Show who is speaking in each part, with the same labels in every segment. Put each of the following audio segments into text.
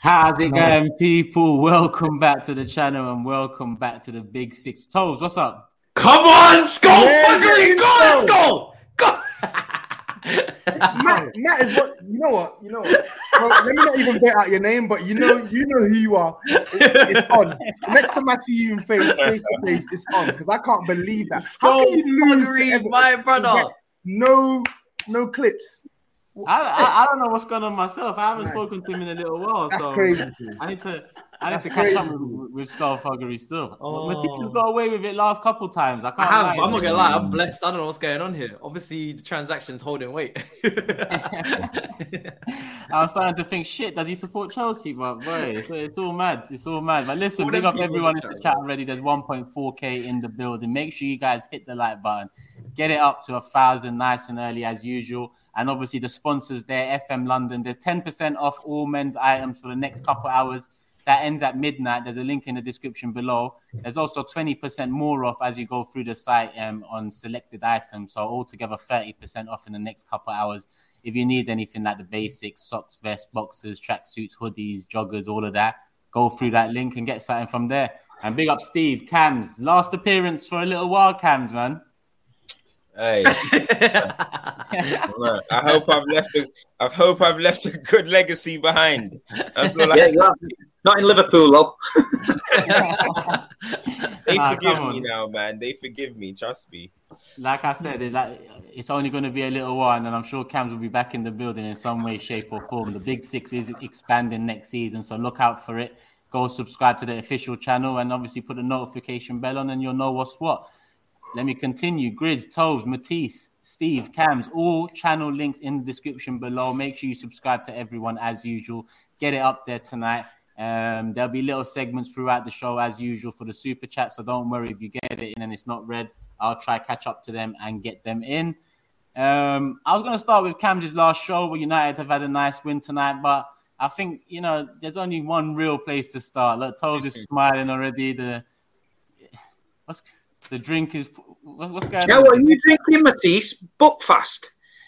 Speaker 1: How's it going, people? Welcome back to the channel and welcome back to the Big Six. Toes, what's up?
Speaker 2: Come on, Skull fuckery! Go on, Skull! Go!
Speaker 3: Matt is what you know. Well, let me not even bet out your name, but you know who you are. It's on. Next time I see you in face to face, it's on because I can't believe that.
Speaker 2: Skull fuckery, my brother.
Speaker 3: No clips.
Speaker 1: I don't know what's going on myself. I haven't spoken to him in a little while.
Speaker 3: That's
Speaker 1: so
Speaker 3: crazy.
Speaker 1: I need to catch up with Skullfuggery still. Matisse has got away with it last couple times. I'm
Speaker 2: not gonna lie, I'm blessed. I don't know what's going on here. Obviously, the transaction's holding weight.
Speaker 1: I was starting to think, shit, does he support Chelsea? But boy, it's all mad. It's all mad. But listen, big up everyone in the chat already. There's 1.4K in the building. Make sure you guys hit the like button. Get it up to 1,000 nice and early as usual. And obviously the sponsors there, FM London. There's 10% off all men's items for the next couple hours. That ends at midnight. There's a link in the description below. There's also 20% more off as you go through the site on selected items. So altogether 30% off in the next couple hours. If you need anything like the basics, socks, vests, boxers, tracksuits, hoodies, joggers, all of that, go through that link and get something from there. And big up Steve, Cams. Last appearance for a little while, Cams, man.
Speaker 4: Hey, I hope I've left a good legacy behind. That's all
Speaker 5: not in Liverpool, though.
Speaker 4: They forgive me now, man. They forgive me. Trust me.
Speaker 1: Like I said, it's only going to be a little while, and I'm sure Cams will be back in the building in some way, shape, or form. The Big Six is expanding next season, so look out for it. Go subscribe to the official channel, and obviously put the notification bell on, and you'll know what's what. Let me continue. Grizz, Toes, Matisse, Steve, Cams, all channel links in the description below. Make sure you subscribe to everyone as usual. Get it up there tonight. There'll be little segments throughout the show as usual for the super chat. So don't worry if you get it in and it's not read. I'll try catch up to them and get them in. I was going to start with Cams' last show where United have had a nice win tonight, but I think, there's only one real place to start. Look, Toes is smiling already. The drink is... What's going on?
Speaker 5: Yeah, what are you drinking, Matisse? Buckfast.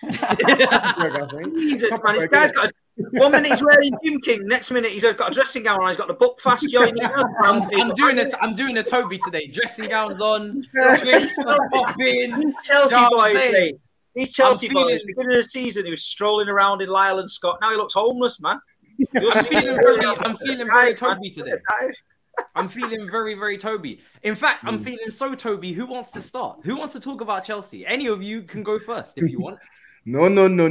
Speaker 5: Jesus, man. This guy's got 1 minute he's wearing Jim King, next minute he's got a dressing gown on, he's got the Buckfast joint.
Speaker 2: I'm doing a Toby today. Dressing gowns on, drinks popping.
Speaker 5: Chelsea boys, These Chelsea boys, beginning of the season, he was strolling around in Lyle and Scott. Now he looks homeless, man.
Speaker 2: I'm feeling very Toby today. I'm feeling very, very Toby. In fact, I'm feeling so Toby. Who wants to start? Who wants to talk about Chelsea? Any of you can go first if you want.
Speaker 3: No.
Speaker 2: Really?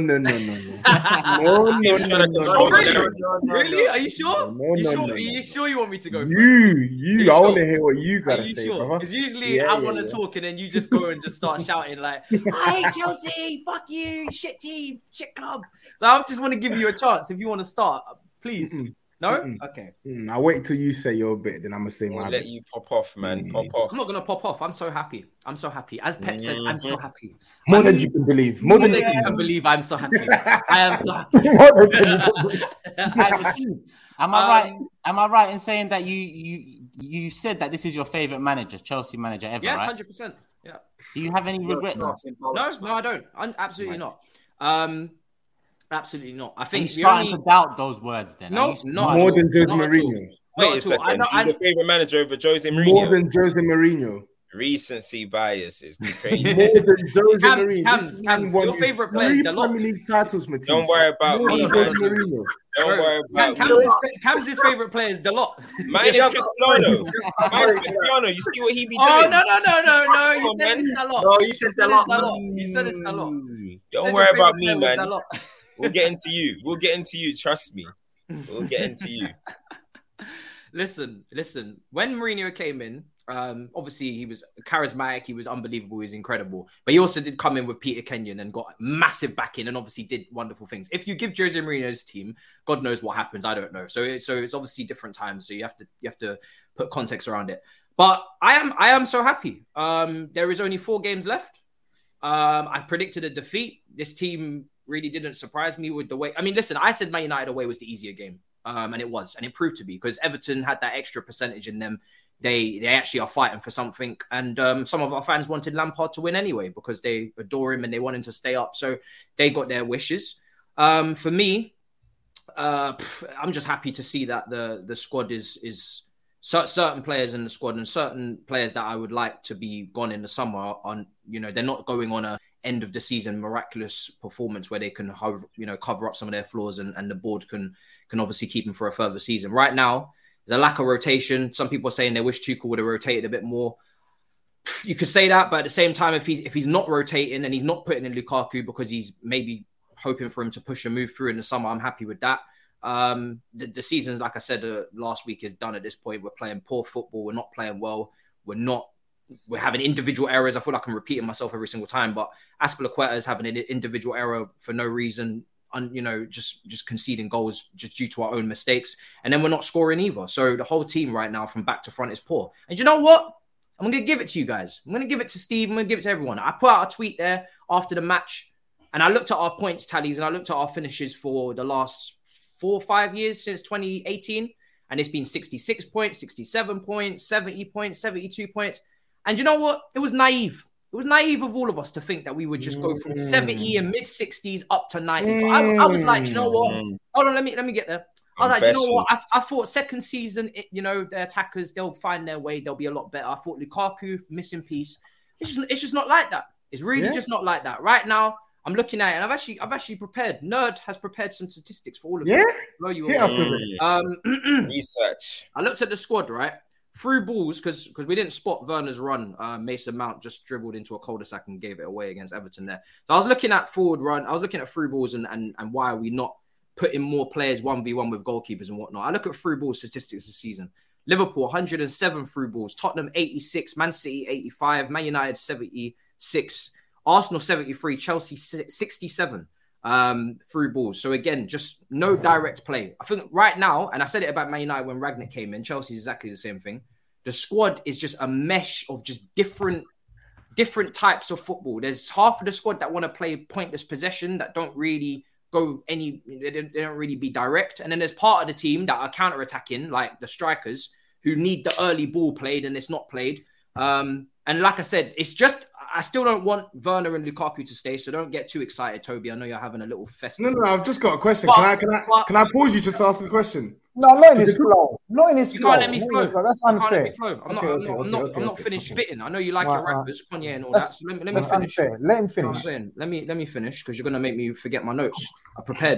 Speaker 2: Are you sure? Are you sure you want me to go first?
Speaker 3: I want to hear what you got to say, brother.
Speaker 2: Because usually I want to talk and then you just go and just start shouting like, I hate Chelsea, fuck you, shit team, shit club. So I just want to give you a chance. If you want to start, please. No? Okay.
Speaker 3: I'll wait till you say your bit, then I'm going to say my bit.
Speaker 4: Let you pop off, man. Pop off.
Speaker 2: I'm not going to pop off. I'm so happy. As Pep says, I'm so happy.
Speaker 3: More than you can believe.
Speaker 2: More than you can believe, I'm so happy. I am so happy.
Speaker 1: Am I right in saying that you said that this is your favorite manager, Chelsea manager ever,
Speaker 2: yeah,
Speaker 1: right?
Speaker 2: 100%. Yeah.
Speaker 1: Do you have any regrets?
Speaker 2: No, I don't. Absolutely not. Absolutely not. I think
Speaker 1: you're starting to doubt those words then.
Speaker 2: No, not
Speaker 3: more than Jose Mourinho.
Speaker 4: Wait a second. He's your favorite manager over Jose Mourinho.
Speaker 3: More than Jose Mourinho.
Speaker 4: Recency bias is crazy.
Speaker 3: More than Jose Mourinho.
Speaker 2: Cams, your favorite player is Dalot.
Speaker 3: Premier League titles, Matisse.
Speaker 4: Don't worry about me, man. Don't worry about
Speaker 2: Cams' favorite player is Dalot.
Speaker 4: Mine is Cristiano. You see what he be doing?
Speaker 2: Oh, no. You said it's Dalot.
Speaker 5: No, you said Dalot.
Speaker 2: You said it's Dalot.
Speaker 4: Don't worry about me, man. We'll get into you. Trust me. We'll get into you.
Speaker 2: Listen. When Mourinho came in, obviously he was charismatic, he was unbelievable, he was incredible. But he also did come in with Peter Kenyon and got massive backing and obviously did wonderful things. If you give Jose Mourinho's team, God knows what happens. I don't know. So it's obviously different times. So you have to put context around it. But I am so happy. There is only 4 games left. I predicted a defeat. This team really didn't surprise me with the way. I mean, listen, I said Man United away was the easier game. And it was. And it proved to be because Everton had that extra percentage in them. They actually are fighting for something. And some of our fans wanted Lampard to win anyway because they adore him and they want him to stay up. So they got their wishes. For me, I'm just happy to see that the squad is certain players in the squad and certain players that I would like to be gone in the summer on, they're not going on a end of the season miraculous performance where they can, cover up some of their flaws and the board can obviously keep them for a further season. Right now, there's a lack of rotation. Some people are saying they wish Tuchel would have rotated a bit more. You could say that, but at the same time, if he's not rotating and he's not putting in Lukaku because he's maybe hoping for him to push a move through in the summer, I'm happy with that. The season, like I said last week, is done at this point. We're playing poor football. We're not playing well. We're having individual errors. I feel like I'm repeating myself every single time, but Azpilicueta is having an individual error for no reason, just conceding goals just due to our own mistakes. And then we're not scoring either. So the whole team right now from back to front is poor. And you know what? I'm going to give it to you guys. I'm going to give it to Steve. I'm going to give it to everyone. I put out a tweet there after the match and I looked at our points tallies and I looked at our finishes for the last 4 or 5 years since 2018. And it's been 66 points, 67 points, 70 points, 72 points. And you know what? It was naive. It was naive of all of us to think that we would just go from 70 and mid-60s up to 90. But I was like, you know what? Hold on, let me get there. I was like, you know what? I thought second season, the attackers, they'll find their way. They'll be a lot better. I thought Lukaku, missing piece. It's just not like that. It's really just not like that. Right now, I'm looking at it, and I've actually prepared. Nerd has prepared some statistics for all of you. Blow you away.
Speaker 4: Research.
Speaker 2: I looked at the squad, right? Through balls, because we didn't spot Werner's run. Mason Mount just dribbled into a cul-de-sac and gave it away against Everton there. So I was looking at forward run. I was looking at through balls and why are we not putting more players 1v1 with goalkeepers and whatnot. I look at through ball statistics this season. Liverpool, 107 through balls. Tottenham, 86. Man City, 85. Man United, 76. Arsenal, 73. Chelsea, 67 through balls. So again, just no direct play. I think right now, and I said it about Man United when Rangnick came in, Chelsea is exactly the same thing. The squad is just a mesh of just different types of football. There's half of the squad that want to play pointless possession that don't really they don't really be direct. And then there's part of the team that are counter-attacking, like the strikers, who need the early ball played and it's not played. And like I said, it's just, I still don't want Werner and Lukaku to stay, so don't get too excited, Toby. I know you're having a little festival.
Speaker 3: No, I've just got a question. Can I pause you just to ask a question?
Speaker 6: No, not in his flow. Not in his flow.
Speaker 2: You can't let me flow.
Speaker 6: That's unfair.
Speaker 2: I'm not finished spitting. I know you like your rappers, Kanye and all that. So let me finish.
Speaker 6: Unfair. Let him finish.
Speaker 2: You know what I'm saying? Let me finish because you're gonna make me forget my notes. I prepared.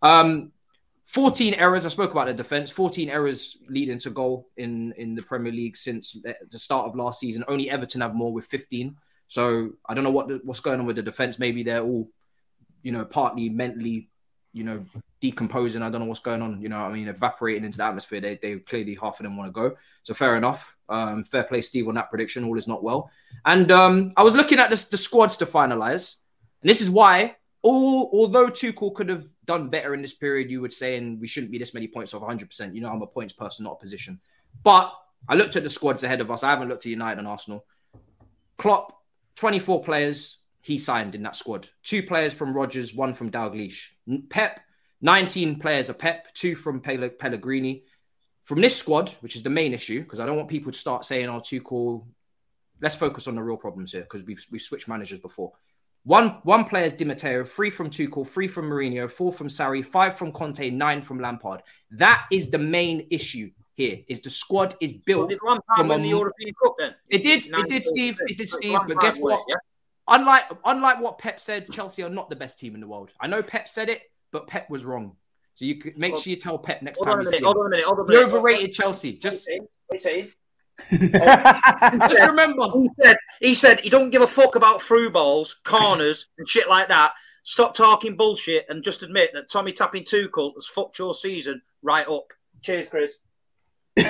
Speaker 2: 14 errors. I spoke about the defense. 14 errors leading to goal in the Premier League since the start of last season. Only Everton have more with 15. So I don't know what's going on with the defense. Maybe they're all, partly mentally, decomposing. I don't know what's going on. Evaporating into the atmosphere. They clearly half of them want to go. So fair enough. Fair play, Steve, on that prediction. All is not well. And I was looking at the squads to finalize, and this is why. Although Tuchel could have done better in this period, you would say, and we shouldn't be this many points off 100%. I'm a points person, not a position. But I looked at the squads ahead of us. I haven't looked at United and Arsenal. Klopp, 24 players he signed in that squad. 2 players from Rodgers, 1 from Dalglish. Pep, 19 players are Pep, 2 from Pellegrini. From this squad, which is the main issue, because I don't want people to start saying, Tuchel, let's focus on the real problems here, because we've switched managers before. One player is Di Matteo, 3 from Tuchel, 3 from Mourinho, 4 from Sarri, 5 from Conte, 9 from Lampard. That is the main issue here, is the squad is built.
Speaker 5: Did Lampard win the European Cup then?
Speaker 2: It did, Steve. But guess what? Unlike what Pep said, Chelsea are not the best team in the world. I know Pep said it, but Pep was wrong. So you could make sure you tell Pep next time.
Speaker 5: Hold on a minute.
Speaker 2: You overrated Chelsea. Just remember.
Speaker 5: He said he don't give a fuck about through balls, corners, and shit like that. Stop talking bullshit and just admit that Tommy tapping Tuchel has fucked your season right up. Cheers, Chris.
Speaker 2: You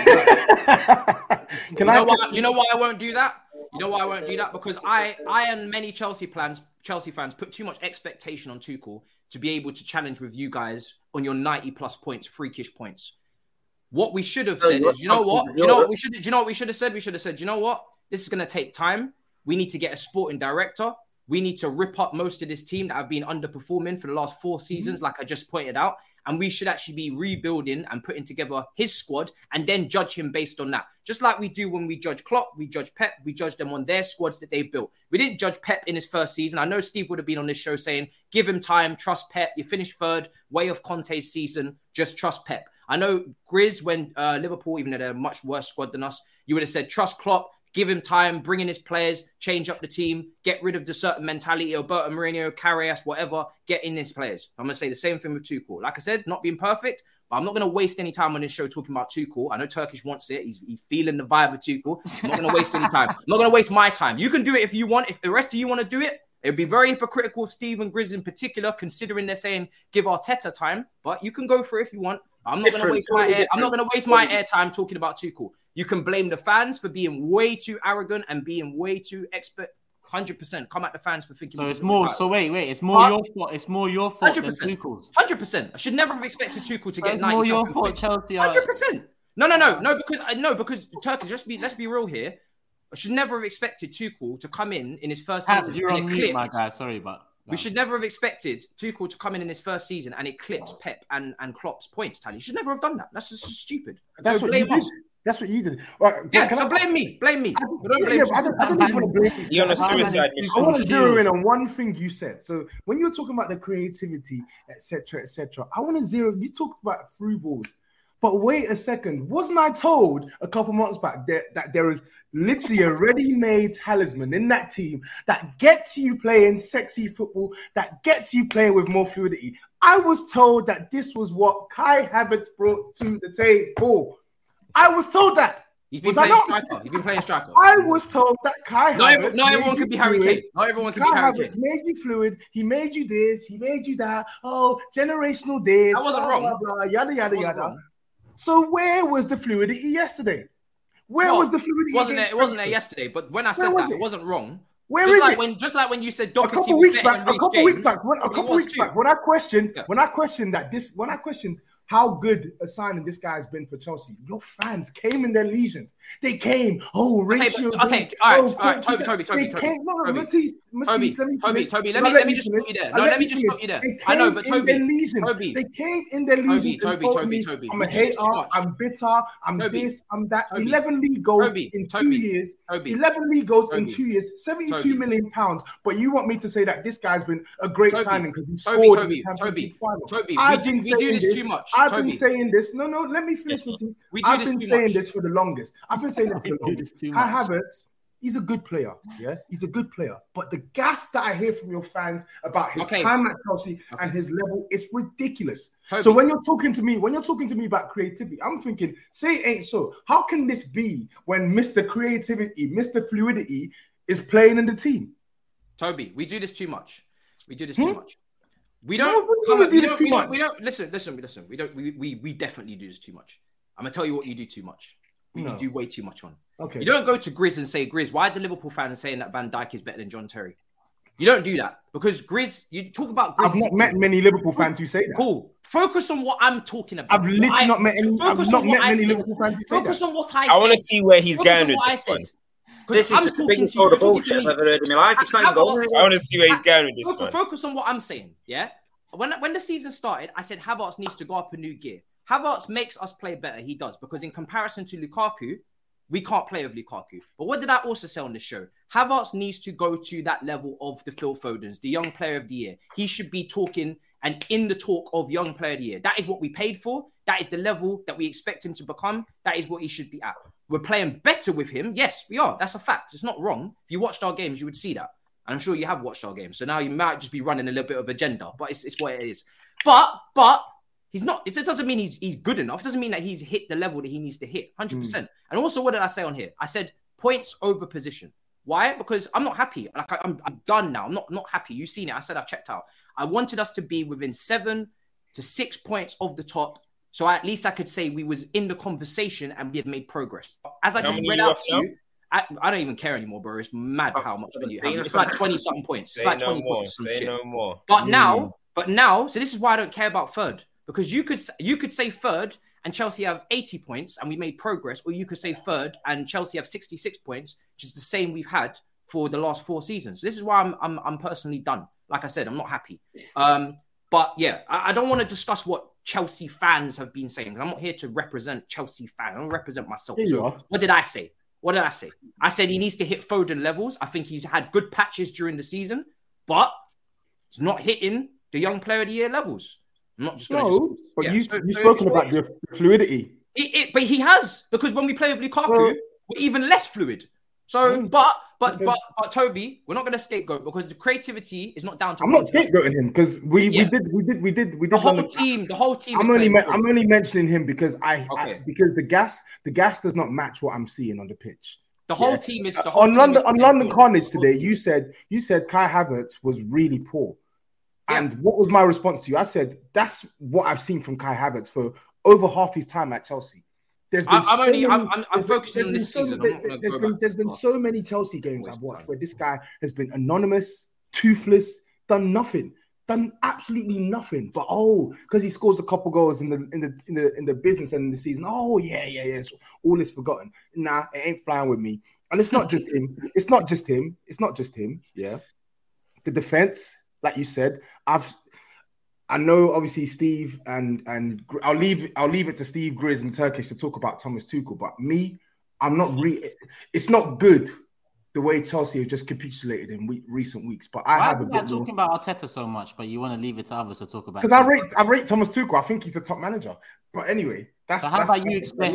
Speaker 2: know why I won't do that? You know why I won't do that? Because I and many Chelsea fans put too much expectation on Tuchel to be able to challenge with you guys on your 90 plus points, freakish points. What we should have said is, you know what we should have said? We should have said, you know what? This is going to take time. We need to get a sporting director. We need to rip up most of this team that have been underperforming for the last 4 seasons, like I just pointed out. And we should actually be rebuilding and putting together his squad and then judge him based on that. Just like we do when we judge Klopp, we judge Pep, we judge them on their squads that they built. We didn't judge Pep in his first season. I know Steve would have been on this show saying, give him time, trust Pep. You finished 3rd, way of Conte's season, just trust Pep. I know Grizz, when Liverpool, even though they're a much worse squad than us, you would have said, trust Klopp, give him time, bring in his players, change up the team, get rid of the certain mentality, Alberto Mourinho, Carreras, whatever, get in his players. I'm going to say the same thing with Tuchel. Like I said, not being perfect, but I'm not going to waste any time on this show talking about Tuchel. I know Turkish wants it. He's feeling the vibe of Tuchel. I'm not going to waste any time. I'm not going to waste my time. You can do it if you want. If the rest of you want to do it, it would be very hypocritical of Steve and Grizz in particular, considering they're saying give Arteta time, but you can go for it if you want. I'm not going to waste my airtime talking about Tuchel. You can blame the fans for being way too arrogant and being way too expert. 100%. Come at the fans for thinking.
Speaker 1: So it's more. So wait. It's more your fault. It's more your fault
Speaker 2: 100%,
Speaker 1: than Tuchel's.
Speaker 2: 100%. I should never have expected Tuchel to get 90.
Speaker 1: More your fault, Chelsea.
Speaker 2: 100%. No. Because Turkish. Let's be real here. I should never have expected Tuchel to come in his first season.
Speaker 1: You're on mute, my guy. Sorry, but.
Speaker 2: We should never have expected Tuchel to come in his first season and eclipse Pep and Klopp's points tally. You should never have done that. That's just stupid.
Speaker 3: That's
Speaker 2: so
Speaker 3: what you did. That's what you did. Right,
Speaker 2: blame me. I don't
Speaker 3: even want to blame you.
Speaker 4: You're on a suicide mission.
Speaker 3: I want to zero in on one thing you said. So when you were talking about the creativity, etc., I want to zero. You talked about through balls. But wait a second. Wasn't I told a couple months back that there is literally a ready-made talisman in that team that gets you playing sexy football, that gets you playing with more fluidity? I was told that this was what Kai Havertz brought to the table. I was told that.
Speaker 2: He's been playing striker.
Speaker 3: I was told that Kai Havertz.
Speaker 2: Not everyone could be Harry Kane. Not everyone can be Harry Kane.
Speaker 3: Havertz made you fluid. He made you this. He made you that. Oh, generational this.
Speaker 2: That wasn't wrong.
Speaker 3: Blah, blah, yada, yada, yada. Wrong. So where was the fluidity yesterday? Where was the fluidity?
Speaker 2: It wasn't there yesterday. But when I said that, it wasn't wrong.
Speaker 3: Where is it?
Speaker 2: Just like when you said Doherty
Speaker 3: a couple weeks back, when I questioned how good a signing this guy's been for Chelsea, your fans came in their legions. They came. Oh, ratio.
Speaker 2: Okay. All right. Toby. Let me just stop you there. No, let me just stop you there. I know, but Toby.
Speaker 3: They came in their legions.
Speaker 2: Toby.
Speaker 3: I'm a hater. I'm bitter. I'm this. I'm that. 11 league goals in 2 years. 11 league goals in 2 years. 72 million pounds. But you want me to say that this guy's been a great signing because he scored in the Champions League final?
Speaker 2: Toby, we do this too much.
Speaker 3: I've been saying this. No, let me finish with this. I've been saying this for the longest. I've been saying it for the longest. Kai Havertz, he's a good player. Yeah, he's a good player. But the gas that I hear from your fans about his time at Chelsea and his level is ridiculous. Toby. So when you're talking to me about creativity, I'm thinking, say it ain't so. How can this be when Mr. Creativity, Mr. Fluidity is playing in the team?
Speaker 2: Toby, we do this too much. We definitely do this too much. I'm gonna tell you what you do too much. You do way too much on. Okay. You don't go to Grizz and say, Grizz, why are the Liverpool fans saying that Van Dijk is better than John Terry? You don't do that because Grizz. You talk about Grizz.
Speaker 3: I've not met many Liverpool fans who say that.
Speaker 2: Cool. Focus on what I'm talking about.
Speaker 3: I've literally not met any. I've not met many Liverpool fans who say that.
Speaker 2: Focus on what I said.
Speaker 4: I want to see where he's going with this one.
Speaker 5: This is the biggest load of bullshit I've ever heard in my life. It's not even going.
Speaker 4: I want to see where he's going with this one.
Speaker 2: Focus on what I'm saying. Yeah. When the season started, I said Havertz needs to go up a new gear. Havertz makes us play better. He does, because in comparison to Lukaku, we can't play with Lukaku. But what did I also say on this show? Havertz needs to go to that level of the Phil Fodens, the young player of the year. He should be talking and in the talk of young player of the year. That is what we paid for. That is the level that we expect him to become. That is what he should be at. We're playing better with him. Yes, we are. That's a fact. It's not wrong. If you watched our games, you would see that. And I'm sure you have watched our games. So now you might just be running a little bit of agenda, but it's what it is. But he's not. It doesn't mean he's good enough. It doesn't mean that he's hit the level that he needs to hit. 100%. And also, what did I say on here? I said points over position. Why? Because I'm not happy. Like I'm done now. I'm not happy. You've seen it. I said I've checked out. I wanted us to be within 7 to 6 points of the top. So at least I could say we was in the conversation and we had made progress. As I just read out to you, I don't even care anymore, bro. It's mad how much money you have. It's like 20-something points. It's like 20 points. Say no more. But now, so this is why I don't care about third. Because you could say third and Chelsea have 80 points and we made progress, or you could say third and Chelsea have 66 points, which is the same we've had for the last 4 seasons. This is why I'm personally done. Like I said, I'm not happy. But yeah, I don't want to discuss what Chelsea fans have been saying. I'm not here to represent Chelsea fans. I don't represent myself. So what did I say? I said he needs to hit Foden levels. I think he's had good patches during the season, but he's not hitting the young player of the year levels. I'm not just going
Speaker 3: but you've spoken about the fluidity.
Speaker 2: But he has, because when we play with Lukaku, we're even less fluid. So, but Toby, we're not going to scapegoat because the creativity is not down to.
Speaker 3: I'm not scapegoating him because we did. The
Speaker 2: whole team.
Speaker 3: I'm only mentioning him because because the gas does not match what I'm seeing on the pitch.
Speaker 2: The whole team is
Speaker 3: on London Carnage today. You said Kai Havertz was really poor, and what was my response to you? I said that's what I've seen from Kai Havertz for over half his time at Chelsea.
Speaker 2: I'm focusing on this season.
Speaker 3: There's been so many Chelsea games I've watched where this guy has been anonymous, toothless, done absolutely nothing. But because he scores a couple goals in the business end of the season, so all is forgotten. Nah, it ain't flying with me. And it's not just him. It's not just him. Yeah, the defense, like you said, I know, obviously, Steve and I'll leave it to Steve Grizz and Turkish to talk about Thomas Tuchel. But me, I'm not it's not good the way Chelsea have just capitulated in recent weeks. But I have a bit
Speaker 1: talking about Arteta so much, but you want to leave it to others to talk about.
Speaker 3: Because I rate Thomas Tuchel. I think he's a top manager. But anyway,
Speaker 1: how about you explain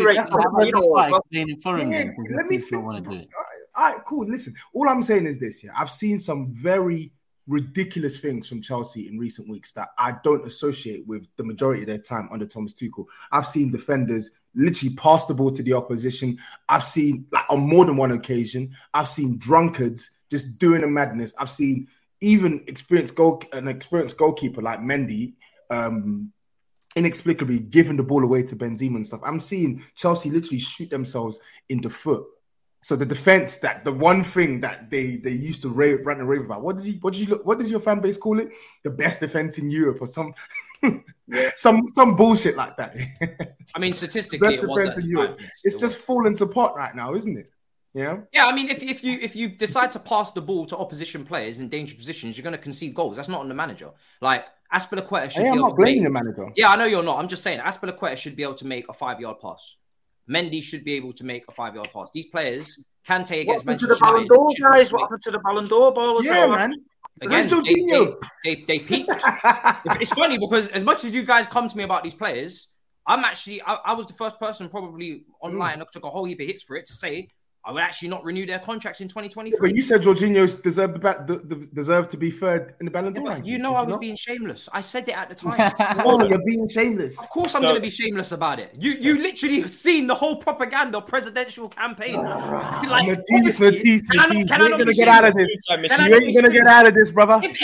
Speaker 1: for him?
Speaker 3: Let me think. All right, cool. Listen, all I'm saying is this. Yeah, I've seen some very ridiculous things from Chelsea in recent weeks that I don't associate with the majority of their time under Thomas Tuchel. I've seen defenders literally pass the ball to the opposition. I've seen, on more than one occasion, I've seen drunkards just doing a madness. I've seen even an experienced goalkeeper like Mendy inexplicably giving the ball away to Benzema and stuff. I'm seeing Chelsea literally shoot themselves in the foot. So the defense, that the one thing that they used to rant and rave about, what did your fan base call it? The best defense in Europe or some bullshit like that.
Speaker 2: I mean, statistically, it was in Europe.
Speaker 3: It's just falling to pot right now, isn't it? Yeah.
Speaker 2: Yeah, I mean, if you decide to pass the ball to opposition players in dangerous positions, you're going to concede goals. That's not on the manager. Like Azpilicueta should.
Speaker 3: I'm not blaming the manager.
Speaker 2: Yeah, I know you're not. I'm just saying Azpilicueta should be able to make a 5-yard pass. Mendy should be able to make a 5-yard pass. These players, Kante against Manchester United.
Speaker 5: What happened to the Ballon d'Or ball?
Speaker 3: Man.
Speaker 2: Again, they peaked. It's funny because as much as you guys come to me about these players, I was the first person probably online that took a whole heap of hits for it to say I would actually not renew their contracts in 2023.
Speaker 3: But you said Jorginho deserved to be third in the Ballon d'Or.
Speaker 2: Yeah, you know I was being shameless. I said it at the time.
Speaker 3: You're being shameless.
Speaker 2: Of course I'm going to be shameless about it. You literally have seen the whole propaganda presidential campain.
Speaker 3: Matisse, you ain't going to get out of this. You ain't going to get out of this, brother.
Speaker 2: If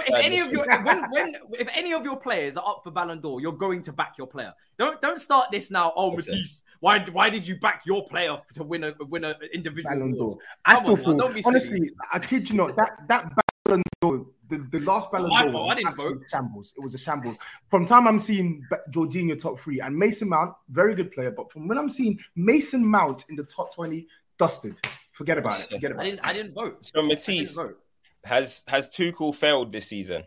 Speaker 2: any of your players are up for Ballon d'Or, you're going to back your player. Don't start this now. Matisse, why did you back your player to win a individual
Speaker 3: Ballon d'Or? I still feel, honestly, I kid you not, that Ballon d'Or, the last Ballon d'Or was an absolute shambles. It was a shambles. From time I'm seeing Jorginho top 3 and Mason Mount, very good player, but from when I'm seeing Mason Mount in the top 20, dusted. Forget about it.
Speaker 2: I didn't vote.
Speaker 4: So Matisse, has Tuchel failed this season?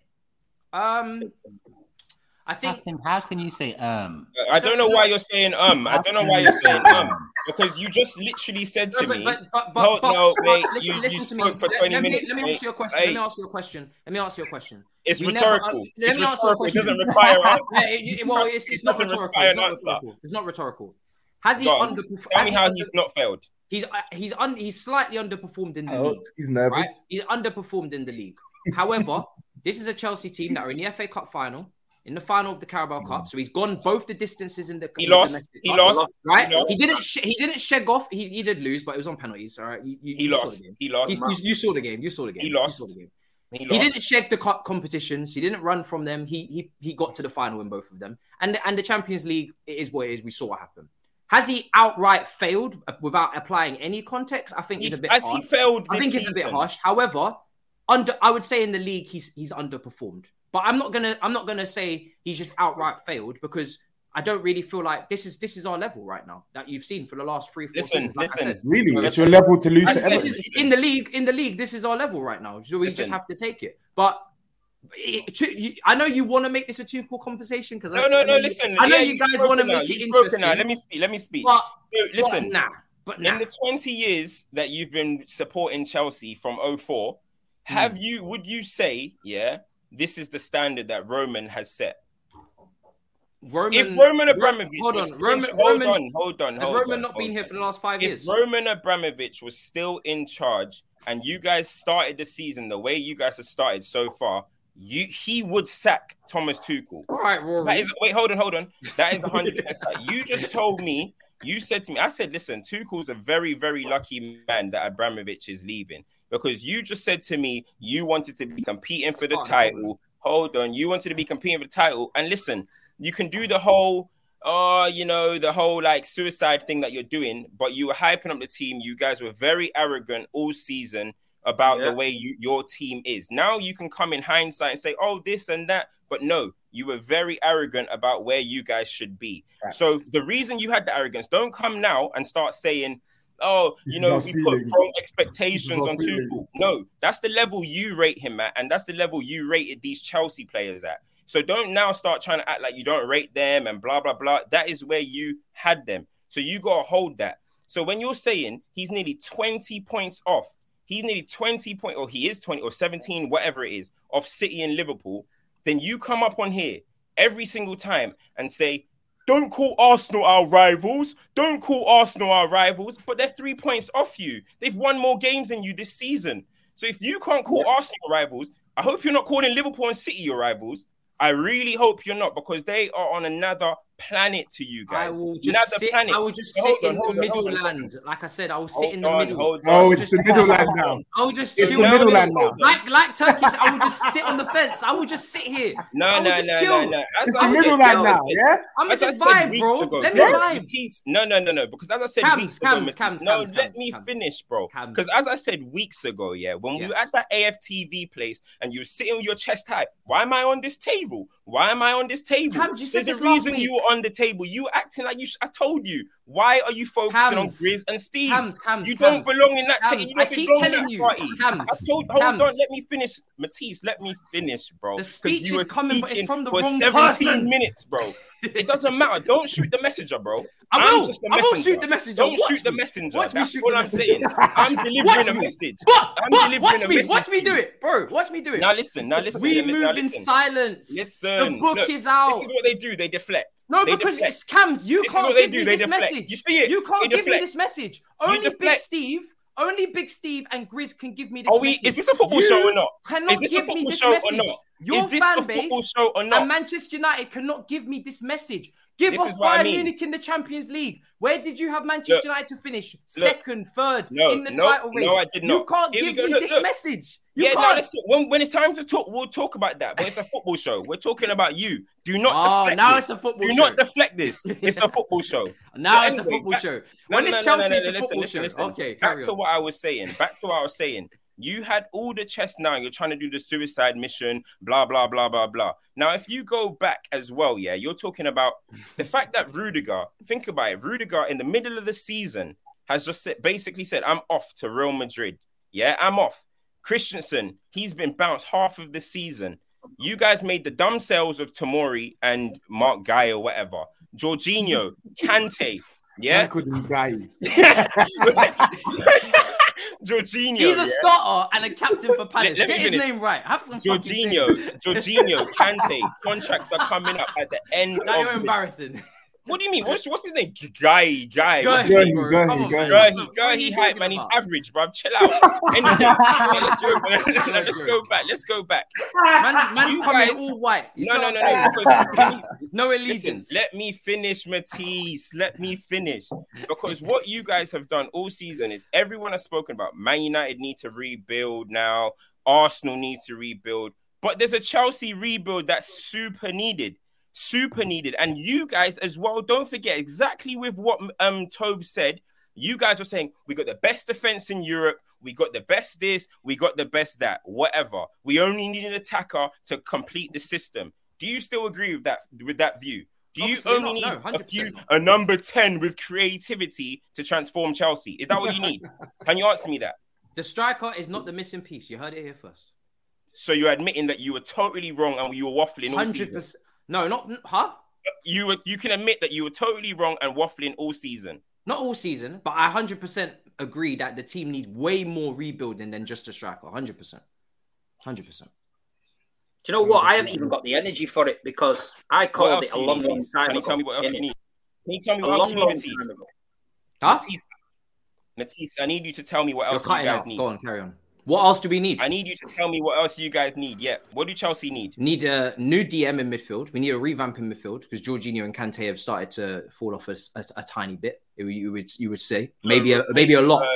Speaker 2: I think.
Speaker 1: How can you say
Speaker 4: I don't know why you're saying I don't know why you're saying because you just literally said to me.
Speaker 2: Listen to me.
Speaker 4: For 20 minutes.
Speaker 2: Let me ask you a question. Let me ask you a question.
Speaker 4: It's rhetorical. It's rhetorical. It doesn't require
Speaker 2: it's not rhetorical. It's not rhetorical. Has he underperformed?
Speaker 4: Tell me how he's not failed.
Speaker 2: He's slightly underperformed in the league.
Speaker 3: He's nervous.
Speaker 2: Right? He's underperformed in the league. However, this is a Chelsea team that are in the FA Cup final, in the final of the Carabao Cup. So he's gone both the distances in the.
Speaker 4: He lost.
Speaker 2: Right? He didn't sheg off. He did lose, but it was on penalties. All right.
Speaker 4: He lost.
Speaker 2: You saw the game.
Speaker 4: He lost.
Speaker 2: He didn't sheg the cup competitions. He didn't run from them. He got to the final in both of them. And the Champions League, it is what it is. We saw what happened. Has he outright failed without applying any context? I think it's a bit harsh. It's a bit harsh. However, I would say in the league he's underperformed. But I'm not gonna say he's just outright failed because I don't really feel like this is our level right now that you've seen for the last 3-4 seasons. Like I said,
Speaker 3: really, it's your level to lose to
Speaker 2: this
Speaker 3: Everton.
Speaker 2: is in the league. This is our level right now, so we just have to take it. But I know you want to make this a Tuchel conversation because
Speaker 4: no. Listen,
Speaker 2: I know you guys want to make it interesting.
Speaker 4: Let me speak.
Speaker 2: But
Speaker 4: listen,
Speaker 2: but
Speaker 4: in the 20 years that you've been supporting Chelsea from 2004, would you say, this is the standard that Roman has set? If Roman Abramovich
Speaker 2: hold on. Has Roman not been here for the last 5 years?
Speaker 4: If Roman Abramovich was still in charge and you guys started the season the way you guys have started so far, he would sack Thomas Tuchel.
Speaker 2: All right, Rory.
Speaker 4: Hold on. That is 100%. You just told me, you said to me, I said, listen, Tuchel's a very, very lucky man that Abramovich is leaving, because you just said to me you wanted to be competing for the title. Hold on. You wanted to be competing for the title. And listen, you can do the whole, the whole like suicide thing that you're doing, but you were hyping up the team. You guys were very arrogant all season about the way your team is. Now you can come in hindsight and say, oh, this and that. But no, you were very arrogant about where you guys should be. Right. So the reason you had the arrogance, don't come now and start saying, oh, we put wrong expectations on Tuchel. No, that's the level you rate him at, and that's the level you rated these Chelsea players at. So don't now start trying to act like you don't rate them and blah, blah, blah. That is where you had them. So you got to hold that. So when you're saying he's nearly 20 points off, he's nearly 20 points, or he is 20 or 17, whatever it is, of City and Liverpool, then you come up on here every single time and say, don't call Arsenal our rivals. Don't call Arsenal our rivals. But they're 3 points off you. They've won more games than you this season. So if you can't call Arsenal rivals, I hope you're not calling Liverpool and City your rivals. I really hope you're not, because they are on another planet to you guys.
Speaker 2: I will just sit in the middle land. Like I said, I will sit in the middle.
Speaker 3: Oh, it's the middle land now.
Speaker 2: I will just
Speaker 3: chill. It's the middle land now.
Speaker 2: Like Turkish, I will just sit on the fence. I will just sit here.
Speaker 4: No.
Speaker 3: It's the middle land now, yeah?
Speaker 2: I'm just vibe, bro. Let me vibe.
Speaker 4: No. Because as I said weeks ago, let me finish, bro. Because as I said weeks ago, when we were at that AFTV place and you were sitting with your chest high, why am I on this table? Why am I on this table? There's a reason you were on the table. You were acting like you. I told you. Why are you focusing on Grizz and Steve? You don't belong in that team.
Speaker 2: I keep telling you.
Speaker 4: Hold on. Let me finish, Matisse. Let me finish, bro.
Speaker 2: The speech is coming, but it's from the wrong
Speaker 4: 17
Speaker 2: person.
Speaker 4: minutes, bro. It doesn't matter. Don't shoot the messenger, bro.
Speaker 2: I will shoot the messenger.
Speaker 4: Don't shoot the messenger. That's what I'm saying. I'm delivering a message.
Speaker 2: Watch me do it, bro. Watch me do it.
Speaker 4: Now listen.
Speaker 2: We move in silence.
Speaker 4: Listen.
Speaker 2: The book is out.
Speaker 4: This is what they do. They deflect.
Speaker 2: No, because it's Cams. You can't give me this message.
Speaker 4: You see it?
Speaker 2: You can't give me this message. Only Big Steve and Grizz can give me this message.
Speaker 4: Is this a football show or not?
Speaker 2: Cannot give me this message. Your fan base and Manchester United cannot give me this message. Give us Bayern Munich in the Champions League. Where did you have Manchester United to finish? Second, third in the title race.
Speaker 4: No, I did not.
Speaker 2: You can't give me this message.
Speaker 4: When it's time to talk, we'll talk about that. But it's a football show. We're talking about you. Do not deflect
Speaker 2: now
Speaker 4: this.
Speaker 2: It's a football show.
Speaker 4: Do not deflect this. It's a football show.
Speaker 2: Now it's a football show. When it's Chelsea, it's a football show. Okay,
Speaker 4: back to what I was saying. You had all the chest now. You're trying to do the suicide mission, blah, blah, blah, blah, blah. Now, if you go back as well, you're talking about the fact that Rudiger, think about it. Rudiger, in the middle of the season, has just basically said, I'm off to Real Madrid. Yeah, I'm off. Christensen, he's been bounced half of the season. You guys made the dumb sales of Tomori and Mark Guy or whatever. Jorginho, Kante. Yeah.
Speaker 3: I couldn't die.
Speaker 4: Jorginho.
Speaker 2: He's a starter and a captain for Palace. Get his name right. Have some
Speaker 4: Jorginho, Kante. Contracts are coming up at the end.
Speaker 2: Now you're embarrassing.
Speaker 4: What do you mean? What's his name? Guy. He hype, man. He's average, bro. Chill out. Anyway, let's go back.
Speaker 2: Man's coming all white.
Speaker 4: No.
Speaker 2: No allegiance.
Speaker 4: Listen, let me finish, Matisse. Let me finish. Because what you guys have done all season is everyone has spoken about Man United need to rebuild now. Arsenal needs to rebuild. But there's a Chelsea rebuild that's super needed. And you guys as well, don't forget exactly with what Tobe said. You guys are saying we got the best defense in Europe, we got the best this, we got the best that, whatever. We only need an attacker to complete the system. Do you still agree with that view? Do you
Speaker 2: Obviously
Speaker 4: only
Speaker 2: not. No,
Speaker 4: need
Speaker 2: 100%
Speaker 4: a number 10 with creativity to transform Chelsea? Is that what you need? Can you answer me that?
Speaker 2: The striker is not the missing piece. You heard it here first.
Speaker 4: So you're admitting that you were totally wrong and you were waffling all season?
Speaker 2: 100%. No, not huh?
Speaker 4: You can admit that you were totally wrong and waffling all season.
Speaker 2: Not all season, but I 100% agree that the team needs way more rebuilding than just a striker. 100%. 100%.
Speaker 5: Do you know what? I haven't even got the energy for it because I called it a long time ago.
Speaker 4: Can you tell me what else you need? Can you tell me
Speaker 5: A
Speaker 4: what else you
Speaker 5: long
Speaker 4: need,
Speaker 5: time ago.
Speaker 2: Huh?
Speaker 4: Matisse, I need you to tell me what
Speaker 2: You're
Speaker 4: else you
Speaker 2: cutting
Speaker 4: guys
Speaker 2: out.
Speaker 4: need.
Speaker 2: Go on, carry on. What else do we need?
Speaker 4: I need you to tell me what else you guys need. Yeah. What do Chelsea need?
Speaker 2: Need a new DM in midfield. We need a revamp in midfield because Jorginho and Kante have started to fall off a tiny bit. You would say maybe a lot.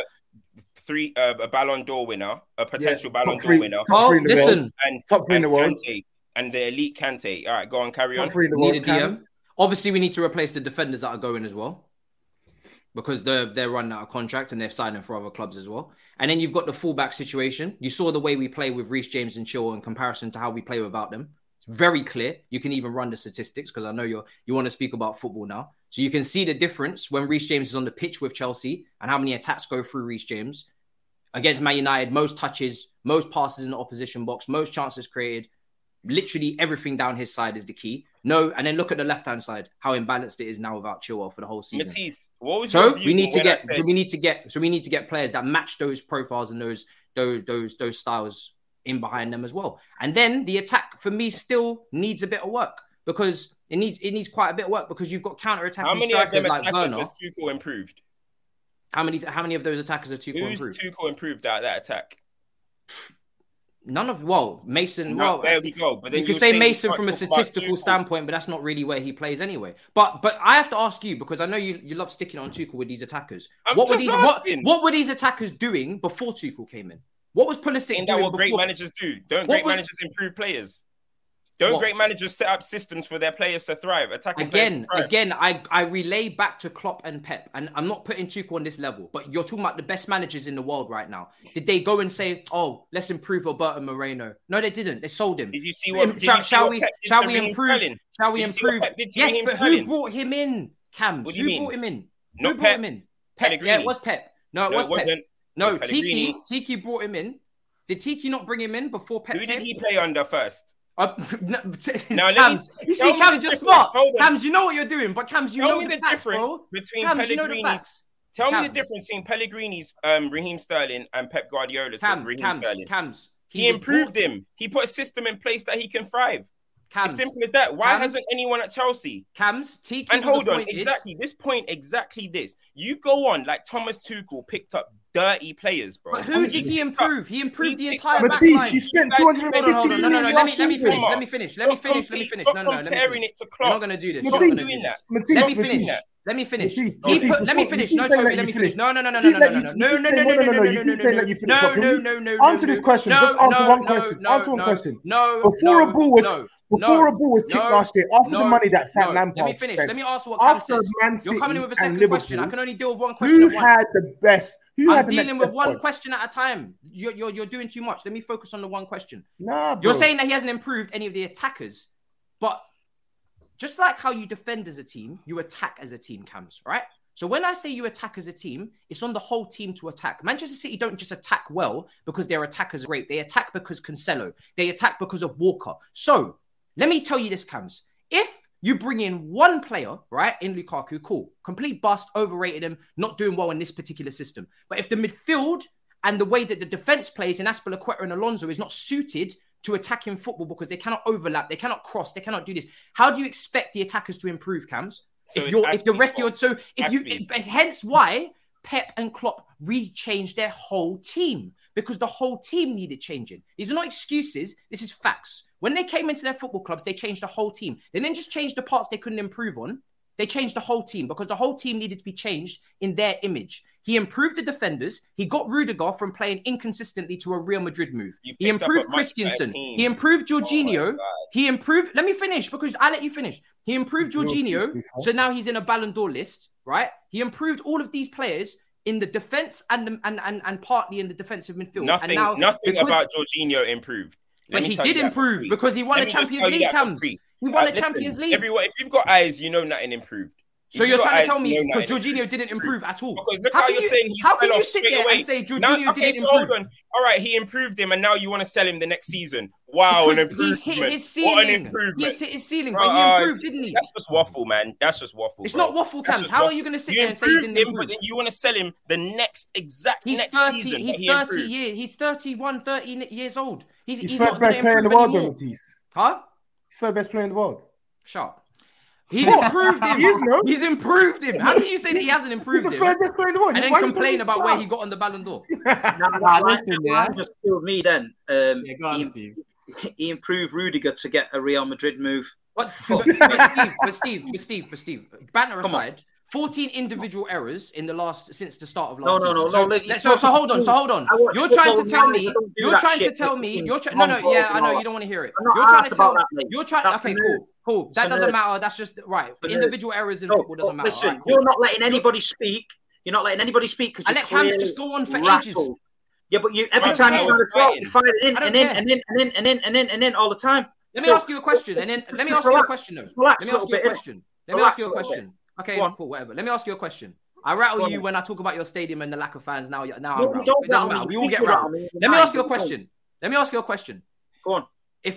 Speaker 4: A Ballon d'Or winner, a potential Ballon d'Or winner.
Speaker 2: Oh, listen,
Speaker 4: and
Speaker 3: top three in the world,
Speaker 4: Kante, and the elite Kante. All right, go on, carry on.
Speaker 2: Need a DM. Obviously, we need to replace the defenders that are going as well, because they're running out of contract and they're signing for other clubs as well. And then you've got the fullback situation. You saw the way we play with Reece James and Chilwell in comparison to how we play without them. It's very clear. You can even run the statistics because I know you want to speak about football now. So you can see the difference when Reece James is on the pitch with Chelsea and how many attacks go through Reece James. Against Man United, most touches, most passes in the opposition box, most chances created. Literally everything down his side is the key. No, and then look at the left-hand side, how imbalanced it is now without Chilwell for the whole season.
Speaker 4: Matisse, what was
Speaker 2: so
Speaker 4: your view
Speaker 2: we need to
Speaker 4: when
Speaker 2: get
Speaker 4: I said-
Speaker 2: so we need to get players that match those profiles and those styles in behind them as well. And then the attack for me still needs a bit of work because it needs quite a bit of work because you've got counter-attacking strikers like Werner.
Speaker 4: Has Tuchel improved?
Speaker 2: How many of those attackers have Tuchel improved?
Speaker 4: Who's Tuchel improved out of that attack?
Speaker 2: None of Mason.
Speaker 4: No, there we go. But then
Speaker 2: you could say Mason from a statistical standpoint, but that's not really where he plays anyway. But I have to ask you because I know you love sticking on Tuchel with these attackers. What were these attackers doing before Tuchel came in? What was Pulisic doing?
Speaker 4: That what great managers do? Don't great managers improve players? Don't great managers set up systems for their players to thrive? Again,
Speaker 2: I relay back to Klopp and Pep, and I'm not putting Tuchel on this level, but you're talking about the best managers in the world right now. Did they go and say, "Oh, let's improve Roberto Moreno"? No, they didn't. They sold him.
Speaker 4: Did you see what?
Speaker 2: Shall we improve? Shall we improve? Yes, but who brought him in? Cams. Who brought him in? Who brought him in? Pep. Yeah, it was Pep. No, it was Pep. No, Tiki brought him in. Did Tiki not bring him in before Pep?
Speaker 4: Who did he play under first?
Speaker 2: Cams, you see, Cams, you're smart. Cams, you know what you're doing, but Cams, you know the facts, bro.
Speaker 4: Between
Speaker 2: Cams, you know the facts.
Speaker 4: Tell me the difference between Pellegrini's Raheem Sterling and Pep Guardiola's Raheem Sterling.
Speaker 2: Cams,
Speaker 4: he improved him. He put a system in place that he can thrive. As simple as that. Why hasn't anyone at Chelsea?
Speaker 2: Cams, Tiki
Speaker 4: and hold on, exactly this. You go on like Thomas Tuchel picked up dirty players, bro.
Speaker 2: But who did he improve? He improved the entire back
Speaker 3: line.
Speaker 2: Matisse,
Speaker 3: you spent 250 million.
Speaker 2: No. Let me finish. No, let me finish. You're not gonna do this. Let me finish. Let me finish. No, Toby, let me finish. No.
Speaker 3: Answer this question. Just answer one question. Answer one question. Before a ball was kicked last year, after the money that Frank Lampard
Speaker 2: Let me finish. Let me ask what Cam said. You're coming in with a second question. I can only deal with one question.
Speaker 3: Who had the best?
Speaker 2: I'm dealing with one question at a time. You're doing too much. Let me focus on the one question.
Speaker 3: Nah, bro.
Speaker 2: You're saying that he hasn't improved any of the attackers, but just like how you defend as a team, you attack as a team, Cams, right? So when I say you attack as a team, it's on the whole team to attack. Manchester City don't just attack well because their attackers are great. They attack because Cancelo. They attack because of Walker. So let me tell you this, Cams. If you bring in one player, right, in Lukaku, cool. Complete bust, overrated him, not doing well in this particular system. But if the midfield and the way that the defense plays in Azpilicueta and Alonso is not suited to attacking football because they cannot overlap, they cannot cross, they cannot do this. How do you expect the attackers to improve, Cams? Hence why Pep and Klopp re-changed their whole team because the whole team needed changing. These are not excuses. This is facts. When they came into their football clubs, they changed the whole team. They didn't just change the parts they couldn't improve on. They changed the whole team because the whole team needed to be changed in their image. He improved the defenders. He got Rudiger from playing inconsistently to a Real Madrid move. He improved Christensen. He improved Jorginho. He improved... Let me finish because I let you finish. He improved Jorginho. So now he's in a Ballon d'Or list, right? He improved all of these players in the defense and partly in the defensive midfield.
Speaker 4: Nothing about Jorginho improved.
Speaker 2: But he did improve because he won the Champions League, Cams. He won the
Speaker 4: Listen,
Speaker 2: Champions League.
Speaker 4: Everyone, if you've got eyes, you know nothing improved.
Speaker 2: So
Speaker 4: If
Speaker 2: you're
Speaker 4: you've got
Speaker 2: trying to
Speaker 4: eyes,
Speaker 2: tell me
Speaker 4: you know
Speaker 2: because
Speaker 4: nothing
Speaker 2: Jorginho didn't improve at all?
Speaker 4: Because look
Speaker 2: How
Speaker 4: how
Speaker 2: can
Speaker 4: you're
Speaker 2: you,
Speaker 4: saying he
Speaker 2: how
Speaker 4: fell
Speaker 2: can you
Speaker 4: off
Speaker 2: sit
Speaker 4: straight
Speaker 2: there
Speaker 4: away.
Speaker 2: and say
Speaker 4: Now,
Speaker 2: Jorginho didn't
Speaker 4: so hold
Speaker 2: improve?
Speaker 4: on. All right, he improved him, and now you want to sell him the next season. Wow, an
Speaker 2: Because
Speaker 4: improvement.
Speaker 2: he hit his
Speaker 4: What an
Speaker 2: ceiling.
Speaker 4: improvement.
Speaker 2: He hit his ceiling, but he improved, didn't he?
Speaker 4: That's just waffle, man. That's just waffle.
Speaker 2: It's
Speaker 4: bro.
Speaker 2: not waffle,
Speaker 4: That's
Speaker 2: Cams.
Speaker 4: just
Speaker 2: How are
Speaker 4: waffle.
Speaker 2: you going to sit
Speaker 4: You
Speaker 2: there and say he
Speaker 4: improved
Speaker 2: didn't
Speaker 4: him, but
Speaker 2: improve?
Speaker 4: then you want to sell him the next
Speaker 2: He's
Speaker 4: next
Speaker 2: 30.
Speaker 4: season.
Speaker 2: He's
Speaker 4: that he
Speaker 2: 30
Speaker 4: improved.
Speaker 2: years. He's 31, 30 years old.
Speaker 3: He's
Speaker 2: He's
Speaker 3: third
Speaker 2: not going
Speaker 3: best
Speaker 2: to
Speaker 3: player in the
Speaker 2: improve
Speaker 3: world,
Speaker 2: anymore.
Speaker 3: Matisse.
Speaker 2: Huh?
Speaker 3: He's third best player in the world.
Speaker 2: Shut up. He's improved him.
Speaker 3: He is, no?
Speaker 2: He's improved him. How can you say that he hasn't
Speaker 3: He's
Speaker 2: improved
Speaker 3: the
Speaker 2: him?
Speaker 3: third best player in the world.
Speaker 2: And then
Speaker 3: Why you
Speaker 2: complain
Speaker 3: putting
Speaker 2: about
Speaker 3: him
Speaker 2: where
Speaker 3: up?
Speaker 2: he got on the Ballon d'Or.
Speaker 1: Listen, yeah.
Speaker 5: Just killed me then.
Speaker 1: Yeah, go on,
Speaker 5: He,
Speaker 1: Steve.
Speaker 5: he improved Rudiger to get a Real Madrid move.
Speaker 2: But Steve, banter
Speaker 5: Come on.
Speaker 2: aside, 14 individual errors in the last since the start of
Speaker 5: No,
Speaker 2: last
Speaker 5: no, no,
Speaker 2: season.
Speaker 5: no.
Speaker 2: So hold on.
Speaker 5: I watch
Speaker 2: You're trying to
Speaker 5: football
Speaker 2: tell
Speaker 5: now,
Speaker 2: me.
Speaker 5: I don't do
Speaker 2: You're
Speaker 5: that
Speaker 2: trying to
Speaker 5: shit.
Speaker 2: tell me.
Speaker 5: Fucking
Speaker 2: You're no,
Speaker 5: long
Speaker 2: yeah,
Speaker 5: balls
Speaker 2: I
Speaker 5: and
Speaker 2: know
Speaker 5: all
Speaker 2: you
Speaker 5: that.
Speaker 2: don't want to hear it.
Speaker 5: I'm not
Speaker 2: You're trying to
Speaker 5: asked
Speaker 2: tell
Speaker 5: about
Speaker 2: me.
Speaker 5: that, mate.
Speaker 2: You're trying.
Speaker 5: That's
Speaker 2: Okay,
Speaker 5: for nerds.
Speaker 2: cool. That
Speaker 5: For
Speaker 2: doesn't
Speaker 5: nerds.
Speaker 2: matter. That's just right.
Speaker 5: For nerds.
Speaker 2: Individual errors in
Speaker 5: No,
Speaker 2: football doesn't matter.
Speaker 5: listen,
Speaker 2: Alright, cool.
Speaker 5: you're not letting anybody speak. You're not letting anybody speak because
Speaker 2: I
Speaker 5: you're
Speaker 2: let Cams
Speaker 5: clearly
Speaker 2: just go on for ages.
Speaker 5: rattled. Yeah, but you every
Speaker 2: don't
Speaker 5: time
Speaker 2: care.
Speaker 5: you want to talk, you fire it in
Speaker 2: I don't
Speaker 5: and in
Speaker 2: care.
Speaker 5: and in all the time.
Speaker 2: Let me ask you a question, and then let me ask you a question. Though.
Speaker 5: Relax
Speaker 2: Let me ask
Speaker 5: a
Speaker 2: you a
Speaker 5: little bit,
Speaker 2: question. Let me
Speaker 5: Relax
Speaker 2: ask you a
Speaker 5: a little
Speaker 2: question. Okay,
Speaker 5: Go on.
Speaker 2: cool, whatever. Let me ask you a question. I rattle
Speaker 5: Go on.
Speaker 2: you when I talk about your stadium and the lack of fans. Now I'm
Speaker 5: No, you
Speaker 2: rattled.
Speaker 5: don't
Speaker 2: It doesn't
Speaker 5: rattle
Speaker 2: matter.
Speaker 5: me.
Speaker 2: We
Speaker 5: You
Speaker 2: all
Speaker 5: think
Speaker 2: get
Speaker 5: you rattle
Speaker 2: rattled.
Speaker 5: me.
Speaker 2: Let me ask you a
Speaker 5: Go on.
Speaker 2: question. Let me ask you a question.
Speaker 5: Go on.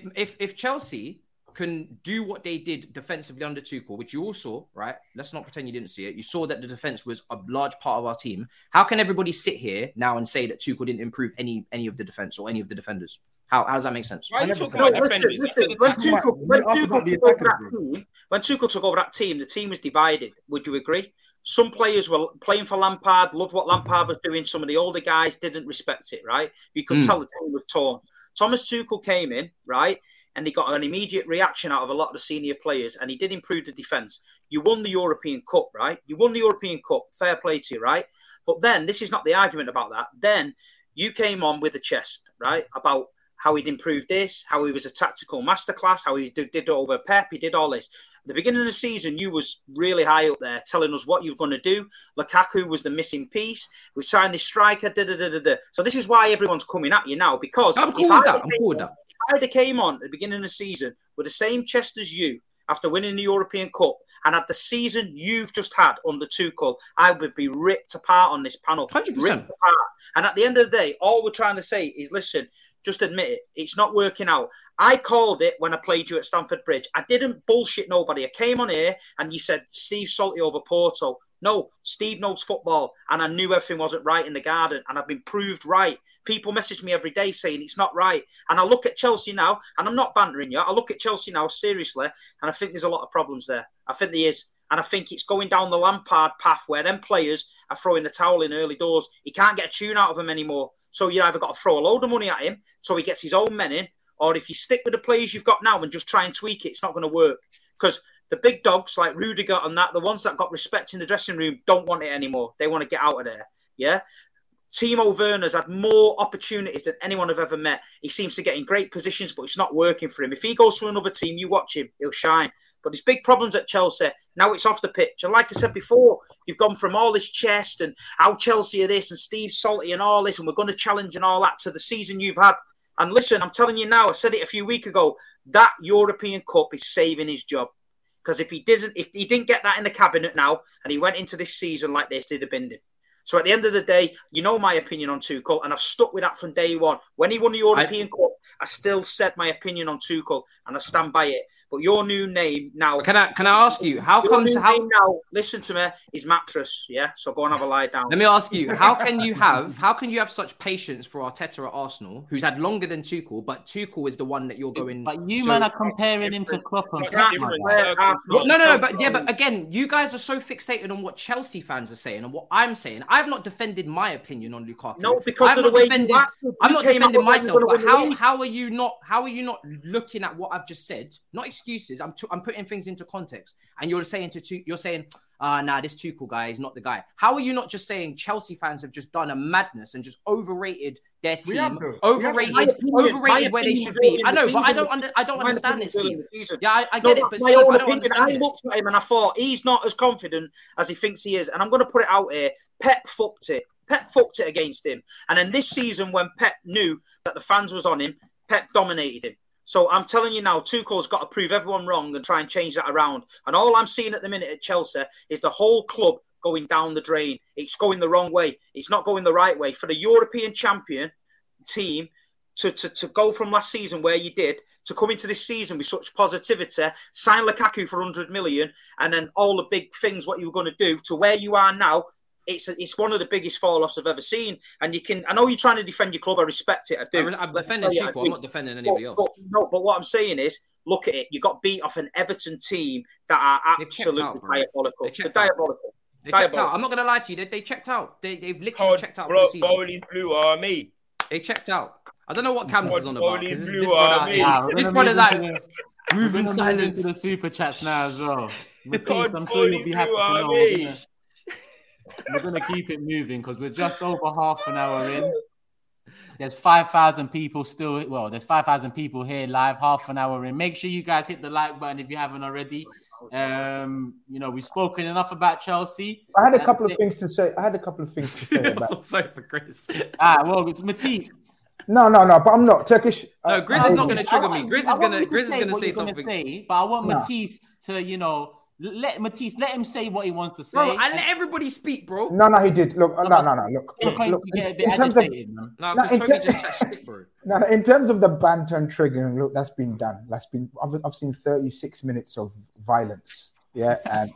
Speaker 2: If Chelsea can do what they did defensively under Tuchel, which you all saw, right? Let's not pretend you didn't see it. You saw that the defense was a large part of our team. How can everybody sit here now and say that Tuchel didn't improve any of the defense or any of the defenders? How does that make sense?
Speaker 4: Why are you
Speaker 3: never
Speaker 4: talking
Speaker 3: said
Speaker 4: about
Speaker 5: Listen,
Speaker 4: defenders? I said
Speaker 5: when
Speaker 4: attackers.
Speaker 5: Tuchel took over that team, when Tuchel took over that team, the team was divided. Would you agree? Some players were playing for Lampard, loved what Lampard was doing. Some of the older guys didn't respect it, right? You could tell the team was torn. Thomas Tuchel came in, right? And he got an immediate reaction out of a lot of the senior players, and he did improve the defence. You won the European Cup, right? You won the European Cup. Fair play to you, right? But then, this is not the argument about that. Then you came on with a chest, right? About how he'd improved this, how he was a tactical masterclass, how he did over Pep, he did all this. At the beginning of the season, you was really high up there, telling us what you were going to do. Lukaku was the missing piece. We signed this striker, da-da-da-da-da. So this is why everyone's coming at you now, because
Speaker 2: I'm cool with that. I'm cool with that.
Speaker 5: if I'd have came on at the beginning of the season with the same chest as you after winning the European Cup and had the season you've just had under Tuchel, I would be ripped apart on this panel.
Speaker 2: 100%.
Speaker 5: Ripped apart. And at the end of the day, all we're trying to say is, listen, just admit it. It's not working out. I called it when I played you at Stamford Bridge. I didn't bullshit nobody. I came on here and you said Steve salty over Porto. No, Steve knows football, and I knew everything wasn't right in the garden, and I've been proved right. People message me every day saying it's not right. And I look at Chelsea now, and I'm not bantering you. I look at Chelsea now seriously, and I think there's a lot of problems there. I think there is. And I think it's going down the Lampard path where them players are throwing the towel in early doors. He can't get a tune out of them anymore. So you either got to throw a load of money at him so he gets his own men in, or if you stick with the players you've got now and just try and tweak it, it's not going to work. Because the big dogs like Rudiger and that, the ones that got respect in the dressing room, don't want it anymore. They want to get out of there. Yeah? Timo Werner's had more opportunities than anyone I've ever met. He seems to get in great positions, but it's not working for him. If he goes to another team, you watch him, he'll shine. But there's big problems at Chelsea. Now it's off the pitch. And like I said before, you've gone from all this chest and how Chelsea are this and Steve Salty and all this, and we're going to challenge and all that to the season you've had. And listen, I'm telling you now, I said it a few weeks ago, that European Cup is saving his job. Because if he didn't get that in the cabinet now and he went into this season like this, they'd have binned him. So at the end of the day, you know my opinion on Tuchel, and I've stuck with that from day one. When he won the European Cup, I still said my opinion on Tuchel, and I stand by it. But your new name now...
Speaker 2: Can I ask you, how comes...
Speaker 5: Name now, listen to me, is Mattress, yeah? So go and have a lie down.
Speaker 2: Let me ask you, how can you have such patience for Arteta at Arsenal, who's had longer than Tuchel, but Tuchel is the one that you're going...
Speaker 1: But you man are comparing him to Klopp and Pep.
Speaker 2: No, but again, you guys are so fixated on what Chelsea fans are saying and what I'm saying. I've not defended my opinion on Lukaku.
Speaker 5: No, because of the way you acted.
Speaker 2: I'm not defending myself, but
Speaker 5: how
Speaker 2: how are you not looking at what I've just said? Not excuses. I'm putting things into context, and you're saying this Tuchel guy is not the guy. How are you not just saying Chelsea fans have just done a madness and just overrated their team, overrated where they should be? I know, but I don't understand it, Steve. Yeah, I get it, but Steve, I don't understand it.
Speaker 5: I looked at him and I thought he's not as confident as he thinks he is, and I'm going to put it out here. Pep fucked it. Pep fucked it against him, and then this season when Pep knew that the fans was on him, Pep dominated him. So I'm telling you now, Tuchel's got to prove everyone wrong and try and change that around. And all I'm seeing at the minute at Chelsea is the whole club going down the drain. It's going the wrong way. It's not going the right way. For the European champion team to go from last season where you did to come into this season with such positivity, sign Lukaku for 100 million, and then all the big things what you were going to do to where you are now, it's one of the biggest fall-offs I've ever seen. And I know you're trying to defend your club. I respect it. I do.
Speaker 2: I'm defending Chico. I'm not defending anybody else.
Speaker 5: But what I'm saying is, look at it. You got beat off an Everton team that are absolutely diabolical. They're diabolical.
Speaker 2: They checked out. I'm not going to lie to you. They checked out. They've literally checked out for the season.
Speaker 4: Bowley's Blue Army.
Speaker 2: They checked out. I don't know what Cam's is on about.
Speaker 4: Bowley's
Speaker 2: This
Speaker 1: We're
Speaker 2: brother's like
Speaker 1: gonna
Speaker 2: moving
Speaker 1: move
Speaker 2: silence.
Speaker 1: into the super chats now as well. Matisse,
Speaker 4: God,
Speaker 1: I'm sure you'll be happy to know.
Speaker 4: Army.
Speaker 1: We're gonna keep it moving because we're just over half an hour in. There's 5,000 people still. Well, there's 5,000 people here live. Half an hour in. Make sure you guys hit the like button if you haven't already. We've spoken enough about Chelsea.
Speaker 6: I had a couple of things to say. About.
Speaker 2: Sorry for Chris.
Speaker 1: Well, it's Matisse.
Speaker 6: No, but I'm not Turkish.
Speaker 2: No, Grizz is not going to trigger me. Grizz is going to say something.
Speaker 1: But I want Matisse to, let him say what he wants to say.
Speaker 2: Bro, I let everybody speak, bro.
Speaker 6: No, he did. Look. Look. In terms of in terms of the banter and triggering, look, that's been done. I've seen 36 minutes of violence. Yeah, and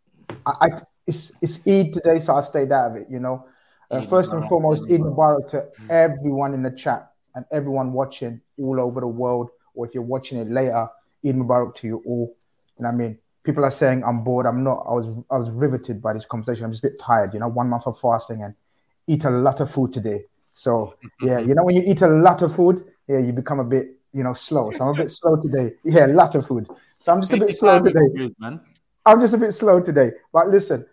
Speaker 6: it's Eid today, so I stayed out of it. First and foremost, Eid Mubarak to everyone in the chat and everyone watching all over the world, or if you're watching it later, Eid Mubarak to you all. You know what I mean? People are saying I'm bored. I'm not. I was riveted by this conversation. I'm just a bit tired. 1 month of fasting and eat a lot of food today. So yeah, when you eat a lot of food, you become a bit, slow. So I'm a bit slow today. Yeah, a lot of food. So I'm just a bit slow today. I'm just a bit slow today. But listen,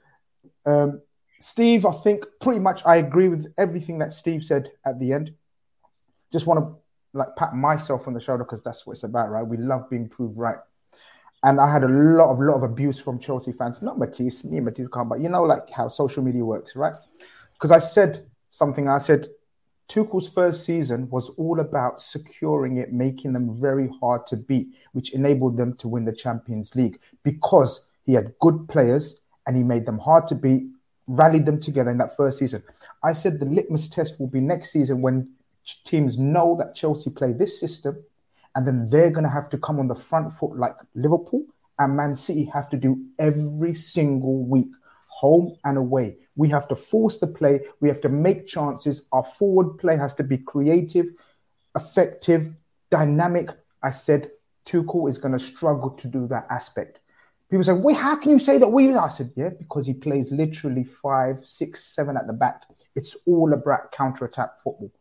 Speaker 6: Steve, I think pretty much I agree with everything that Steve said at the end. Just want to pat myself on the shoulder because that's what it's about, right? We love being proved right. And I had a lot of abuse from Chelsea fans, not Matisse, me and Matisse can't, but how social media works, right? Because I said something, I said Tuchel's first season was all about securing it, making them very hard to beat, which enabled them to win the Champions League because he had good players and he made them hard to beat, rallied them together in that first season. I said the litmus test will be next season when teams know that Chelsea play this system, and then they're going to have to come on the front foot like Liverpool and Man City have to do every single week, home and away. We have to force the play. We have to make chances. Our forward play has to be creative, effective, dynamic. I said Tuchel is going to struggle to do that aspect. People say, wait, how can you say that? I said, yeah, because he plays literally 5, 6, 7 at the back. It's all about counter-attack football.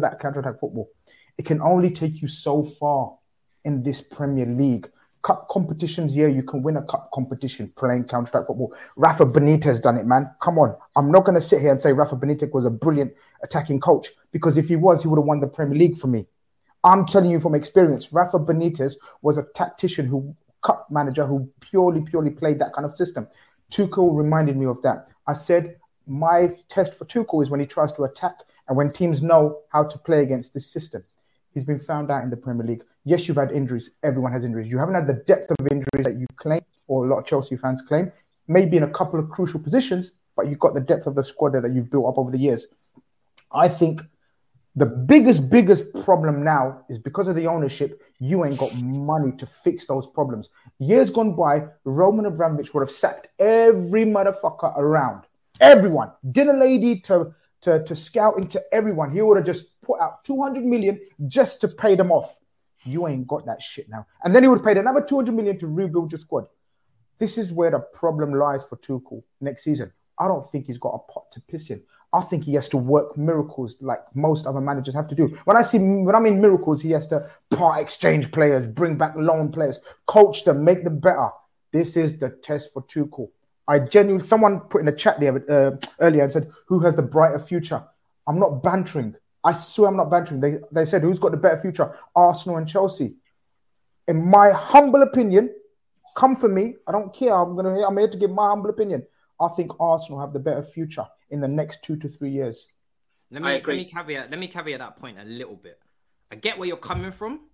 Speaker 6: It can only take you so far in this Premier League. Cup competitions, you can win a cup competition playing counter-attack football. Rafa Benitez done it, man. Come on. I'm not going to sit here and say Rafa Benitez was a brilliant attacking coach because if he was, he would have won the Premier League for me. I'm telling you from experience, Rafa Benitez was a tactician cup manager who purely played that kind of system. Tuchel reminded me of that. I said my test for Tuchel is when he tries to attack and when teams know how to play against this system. He's been found out in the Premier League. Yes, you've had injuries. Everyone has injuries. You haven't had the depth of injuries that you claim, or a lot of Chelsea fans claim. Maybe in a couple of crucial positions, but you've got the depth of the squad there that you've built up over the years. I think the biggest problem now is because of the ownership, you ain't got money to fix those problems. Years gone by, Roman Abramovich would have sacked every motherfucker around. Everyone. Dinner lady to scout into everyone. He would have just put out 200 million just to pay them off. You ain't got that shit now. And then he would have paid another 200 million to rebuild your squad. This is where the problem lies for Tuchel next season. I don't think he's got a pot to piss in. I think he has to work miracles like most other managers have to do. When I mean miracles, he has to part exchange players, bring back loan players, coach them, make them better. This is the test for Tuchel. Someone put in the chat there earlier and said, who has the brighter future? I'm not bantering. I swear I'm not bantering. They said, who's got the better future? Arsenal and Chelsea. In my humble opinion, come for me. I don't care. I'm here to give my humble opinion. I think Arsenal have the better future in the next 2 to 3 years.
Speaker 2: Let me caveat that point a little bit. I get where you're coming from,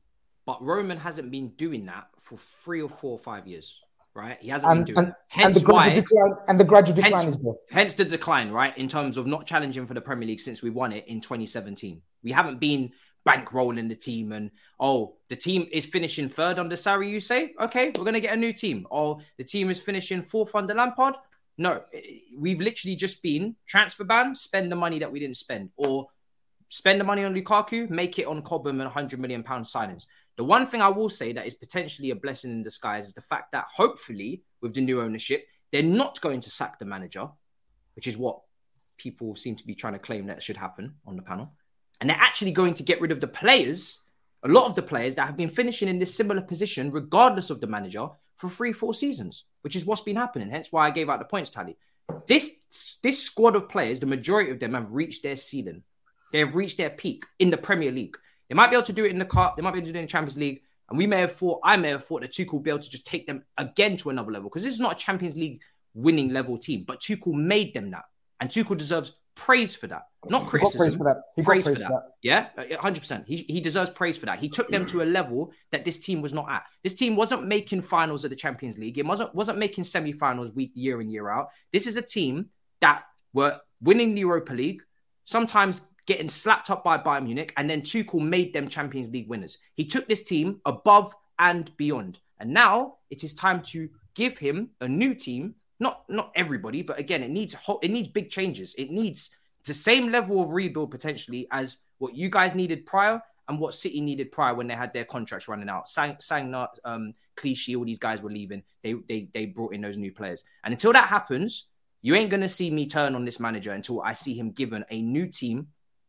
Speaker 2: But Roman hasn't been doing that for 3 or 4 or 5 years, right? He hasn't been doing that.
Speaker 6: Hence the gradual decline is there.
Speaker 2: Hence the decline, right? In terms of not challenging for the Premier League since we won it in 2017. We haven't been bankrolling the team and, the team is finishing 3rd under Sarri, you say? Okay, we're going to get a new team. The team is finishing 4th under Lampard? No, we've literally just been transfer ban, spend the money that we didn't spend, or spend the money on Lukaku, make it on Cobham and £100 million signings. The one thing I will say that is potentially a blessing in disguise is the fact that hopefully with the new ownership, they're not going to sack the manager, which is what people seem to be trying to claim that should happen on the panel. And they're actually going to get rid of the players, a lot of the players that have been finishing in this similar position, regardless of the manager, for 3-4 seasons, which is what's been happening. Hence why I gave out the points tally. This squad of players, the majority of them have reached their ceiling. They have reached their peak in the Premier League. They might be able to do it in the Cup. They might be able to do it in the Champions League. And I may have thought that Tuchel will be able to just take them again to another level, because this is not a Champions League winning level team, but Tuchel made them that. And Tuchel deserves praise for that, not criticism. Praise for that. Yeah, 100%. He deserves praise for that. He took them to a level that this team was not at. This team wasn't making finals of the Champions League. It wasn't making semi-finals year in, year out. This is a team that were winning the Europa League, sometimes getting slapped up by Bayern Munich, and then Tuchel made them Champions League winners. He took this team above and beyond. And now it is time to give him a new team. Not everybody, but again, it needs big changes. It needs the same level of rebuild potentially as what you guys needed prior and what City needed prior when they had their contracts running out. Sagna, Clichy, all these guys were leaving. They brought in those new players. And until that happens, you ain't going to see me turn on this manager until I see him given a new team,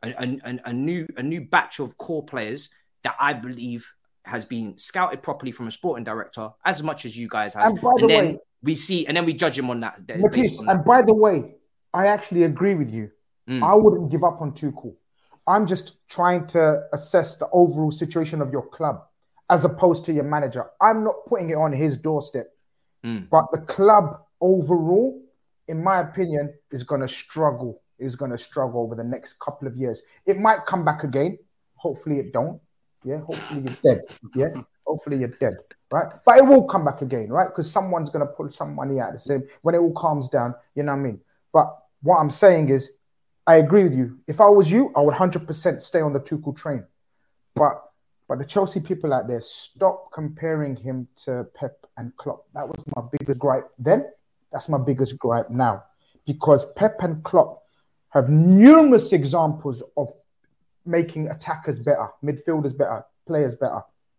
Speaker 2: a new batch of core players that I believe has been scouted properly from a sporting director as much as you guys have. And then we judge him on that.
Speaker 6: Matisse, and by the way, I actually agree with you. I wouldn't give up on Tuchel. I'm just trying to assess the overall situation of your club as opposed to your manager. I'm not putting it on his doorstep. But the club overall, in my opinion, is going to struggle over the next couple of years. It might come back again. Hopefully it don't. Yeah, hopefully you're dead. Yeah, hopefully you're dead. Right? But it will come back again, right? Because someone's going to pull some money out of the same when it all calms down. You know what I mean? But what I'm saying is, I agree with you. If I was you, I would 100% stay on the Tuchel train. But the Chelsea people out there, stop comparing him to Pep and Klopp. That was my biggest gripe then. That's my biggest gripe now. Because Pep and Klopp have numerous examples of making attackers better, midfielders better, players better.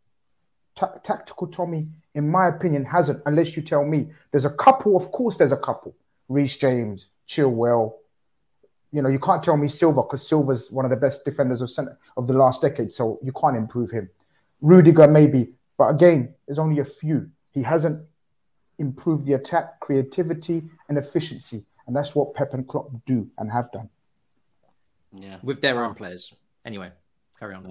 Speaker 6: Tactical Tommy, in my opinion, hasn't, unless you tell me. There's a couple, of course there's a couple. Reece James, Chilwell. You know, you can't tell me Silva, because Silva's one of the best defenders of the last decade, so you can't improve him. Rudiger, maybe. But again, there's only a few. He hasn't improved the attack, creativity, and efficiency. And that's what Pep and Klopp do and have done.
Speaker 2: Yeah, with their own players. Anyway, carry on.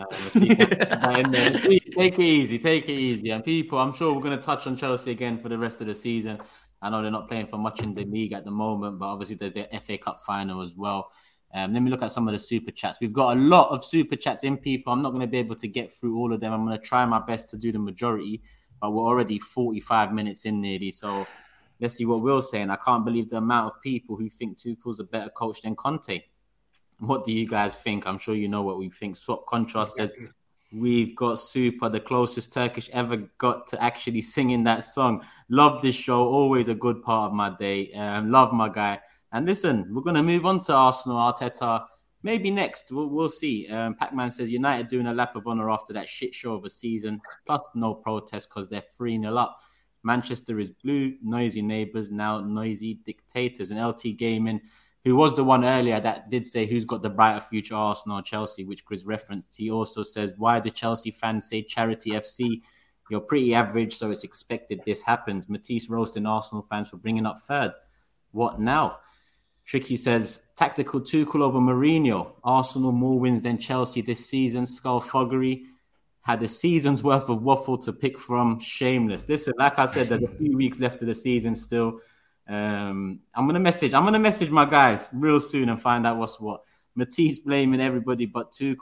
Speaker 1: Take it easy. And people, I'm sure we're going to touch on Chelsea again for the rest of the season. I know they're not playing for much in the league at the moment, but obviously there's the FA Cup final as well. Let me look at some of the super chats. We've got a lot of super chats in, people. I'm not going to be able to get through all of them. I'm going to try my best to do the majority, but we're already 45 minutes in nearly. So let's see what Will's saying. I can't believe the amount of people who think Tuchel's a better coach than Conte. What do you guys think? I'm sure you know what we think. Swap Contrast says, we've got Super, the closest Turkish ever got to actually singing that song. Love this show. Always a good part of my day. Love my guy. And listen, we're going to move on to Arsenal, Arteta. Maybe next. We'll see. Pac-Man says, United doing a lap of honour after that shit show of a season. Plus no protest because they're 3-0 up. Manchester is blue. Noisy neighbours, now noisy dictators. And LT Gaming, who was the one earlier that did say who's got the brighter future, Arsenal or Chelsea, which Chris referenced. He also says, why do Chelsea fans say charity FC? You're pretty average, so it's expected this happens. Matisse roasting Arsenal fans for bringing up third. What now? Tricky says, tactical Tuchel over Mourinho. Arsenal more wins than Chelsea this season. Skullfuggery. Had a season's worth of waffle to pick from. Shameless. Listen, like I said, there's a few weeks left of the season still. I'm gonna message my guys real soon and find out what's what. Matisse blaming everybody but Tuchel.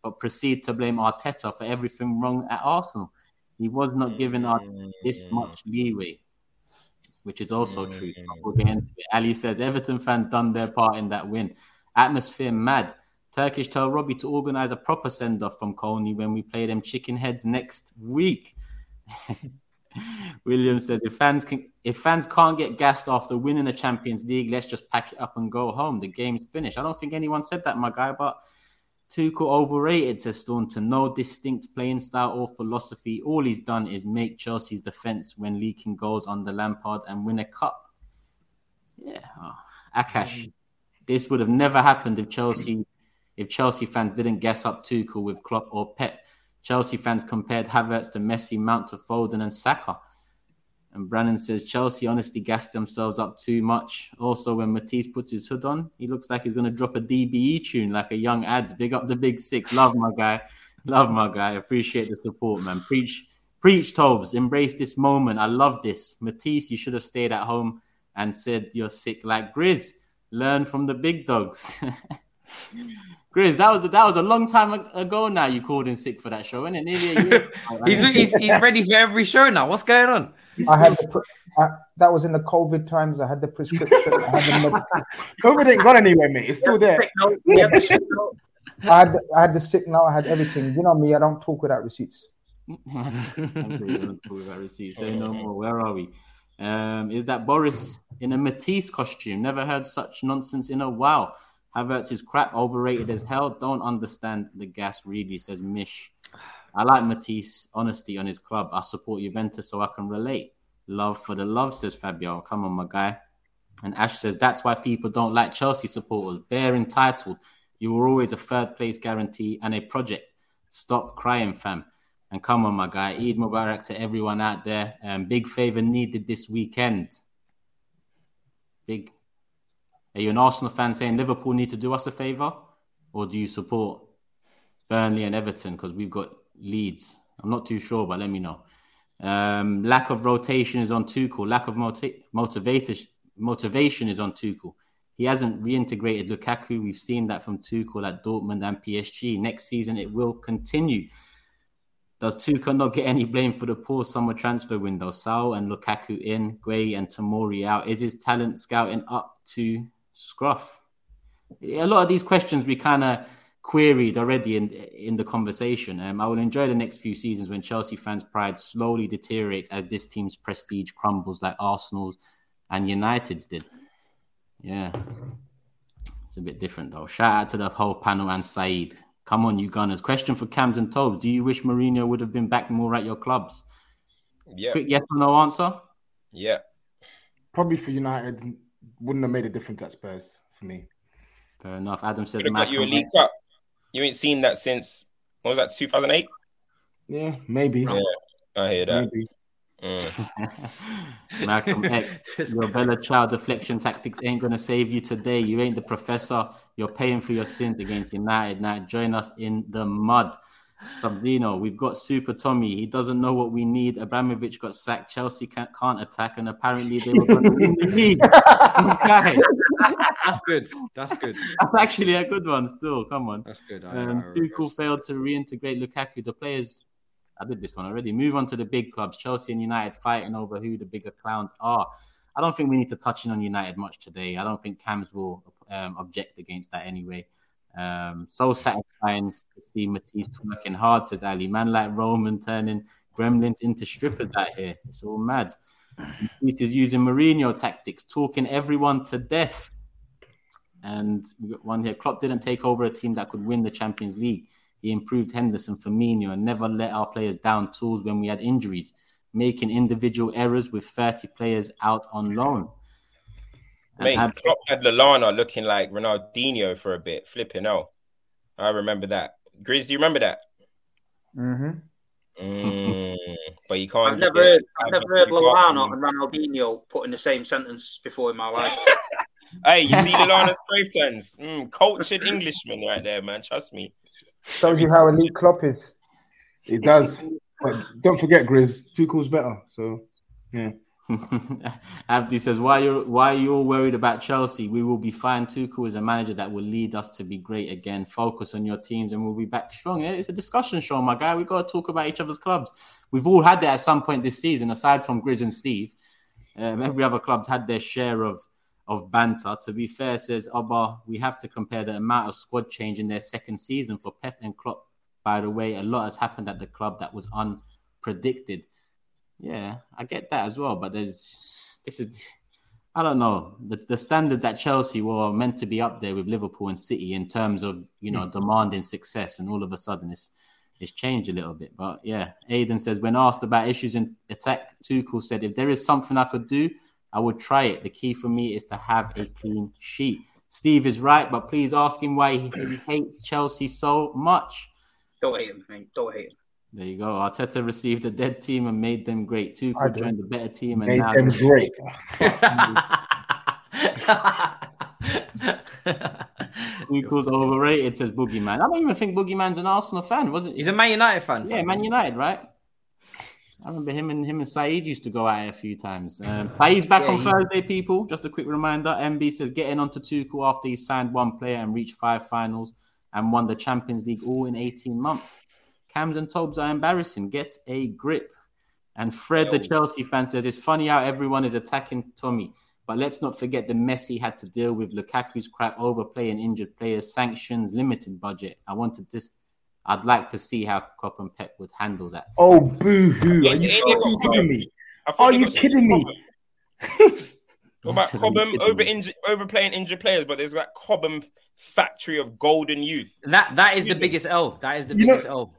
Speaker 1: but proceed to blame Arteta for everything wrong at Arsenal. He was not giving Arteta this much leeway, which is also true. We'll get into it. Ali says, Everton fans done their part in that win. Atmosphere mad. Turkish tell Robbie to organise a proper send-off from Coney when we play them chicken heads next week. William says, if fans can't get gassed after winning the Champions League, let's just pack it up and go home. The game's finished. I don't think anyone said that, my guy, but Tuchel overrated, says Staunton. No distinct playing style or philosophy. All he's done is make Chelsea's defence when leaking goals under Lampard and win a cup. Yeah. Akash, this would have never happened if Chelsea fans didn't gas up Tuchel with Klopp or Pep. Chelsea fans compared Havertz to Messi, Mount to Foden and Saka. And Brannan says, Chelsea honestly gassed themselves up too much. Also, when Matisse puts his hood on, he looks like he's going to drop a DBE tune like a young Ads. Big up the big six. Love my guy. Love my guy. Appreciate the support, man. Preach, Tobes. Embrace this moment. I love this. Matisse, you should have stayed at home and said you're sick like Grizz. Learn from the big dogs. Grizz, that was a long time ago now you called in sick for that show, isn't it? Nearly a year.
Speaker 2: he's ready for every show now. What's going on?
Speaker 6: I had that was in the COVID times. I had the prescription.
Speaker 3: COVID ain't gone anywhere, mate. It's still there.
Speaker 6: I had the sick note. I had everything. You know me. I don't talk without receipts.
Speaker 1: Say no more. Where are we? Is that Boris in a Matisse costume? Never heard such nonsense in a while. Havertz is crap, overrated as hell. Don't understand the gas, really, says Mish. I like Matisse, honesty on his club. I support Juventus so I can relate. Love for the love, says Fabio. Come on, my guy. And Ash says, that's why people don't like Chelsea supporters. Bare entitled. You were always a third place guarantee and a project. Stop crying, fam. And come on, my guy. Eid Mubarak to everyone out there. Big favour needed this weekend. Big. Are you an Arsenal fan saying Liverpool need to do us a favour? Or do you support Burnley and Everton because we've got Leeds? I'm not too sure, but let me know. Lack of rotation is on Tuchel. Lack of motivation is on Tuchel. He hasn't reintegrated Lukaku. We've seen that from Tuchel at Dortmund and PSG. Next season, it will continue. Does Tuchel not get any blame for the poor summer transfer window? Saul and Lukaku in, Gueye and Tomori out. Is his talent scouting up to scruff? A lot of these questions we kind of queried already in the conversation. I will enjoy the next few seasons when Chelsea fans' pride slowly deteriorates as this team's prestige crumbles like Arsenal's and United's did. Yeah. It's a bit different though. Shout out to the whole panel and Saeed. Come on, you Gunners. Question for Cams and Tobes. Do you wish Mourinho would have been back more at your clubs?
Speaker 4: Yeah.
Speaker 1: Quick yes or no answer?
Speaker 4: Yeah.
Speaker 3: Probably for United, wouldn't have made a difference at Spurs for me.
Speaker 1: Fair enough. Adam said,
Speaker 4: got you a League Cup. You ain't seen that since, what was that, 2008?
Speaker 3: Yeah, maybe.
Speaker 4: Yeah, I hear that.
Speaker 3: Maybe.
Speaker 1: Malcolm X, your Bella Child deflection tactics ain't going to save you today. You ain't the professor. You're paying for your sins against United. Now join us in the mud. Subdino, we've got Super Tommy. He doesn't know what we need. Abramovich got sacked. Chelsea can't attack, and apparently they were going to win the league. Okay.
Speaker 2: That's good. That's good.
Speaker 1: That's actually a good one still. Come on.
Speaker 2: That's good.
Speaker 1: Tuchel failed to reintegrate Lukaku. The players... I did this one already. Move on to the big clubs. Chelsea and United fighting over who the bigger clowns are. I don't think we need to touch in on United much today. I don't think Cams will object against that anyway. So satisfying to see Matisse working hard, says Ali. Man like Roman turning gremlins into strippers out here. It's all mad. Matisse is using Mourinho tactics, talking everyone to death. And we got one here. Klopp didn't take over a team that could win the Champions League. He improved Henderson, Firmino, and never let our players down tools when we had injuries, making individual errors with 30 players out on loan.
Speaker 4: Mate, Klopp had Lallana looking like Ronaldinho for a bit. Flipping out. I remember that. Grizz, do you remember that?
Speaker 6: Mm-hmm.
Speaker 4: But you can't.
Speaker 5: I've never heard Lallana and Ronaldinho put in the same sentence before in my life.
Speaker 4: Hey, you see Lallana's brave turns? Cultured Englishman right there, man. Trust me.
Speaker 6: Shows you how elite Klopp is.
Speaker 3: It does. But don't forget, Grizz, Tuchel's better. So, yeah.
Speaker 1: Abdi says, why are you all worried about Chelsea? We will be fine. Tuchel is a manager that will lead us to be great again. Focus on your teams and we'll be back strong. It's a discussion show, my guy. We've got to talk about each other's clubs. We've all had that at some point this season, aside from Grizz and Steve. Every other club's had their share of banter. To be fair, says Abba, we have to compare the amount of squad change in their second season for Pep and Klopp. By the way, a lot has happened at the club that was unpredicted. Yeah, I get that as well, but I don't know. The standards at Chelsea were meant to be up there with Liverpool and City in terms of, demanding success, and all of a sudden it's changed a little bit. But yeah, Aiden says, when asked about issues in attack, Tuchel said, if there is something I could do, I would try it. The key for me is to have a clean sheet. Steve is right, but please ask him why he hates Chelsea so much.
Speaker 5: Don't hate him, man. Don't hate him.
Speaker 1: There you go. Arteta received a dead team and made them great. Tuchel joined a better team and
Speaker 3: made them great.
Speaker 1: Tuchel's overrated, says Boogeyman. I don't even think Boogeyman's an Arsenal fan, wasn't he?
Speaker 2: He's a Man United fan.
Speaker 1: Yeah, Man United, right? I remember him and Saeed used to go at it a few times. Saeed's back on Thursday, people. Just a quick reminder. MB says getting onto Tuchel after he signed one player and reached 5 finals and won the Champions League all in 18 months. Cams and Tobes are embarrassing. Get a grip. And Fred, the Chelsea fan, says, it's funny how everyone is attacking Tommy, but let's not forget the mess he had to deal with. Lukaku's crap, overplay and injured players, sanctions, limited budget. I'd like to see how Klopp and Pep would handle that.
Speaker 3: Oh, boo-hoo. Are you kidding me? Are you kidding me?
Speaker 4: What about Cobham overplaying injured players, but there's like Cobham factory of golden youth.
Speaker 2: That is the biggest L. That is the biggest L.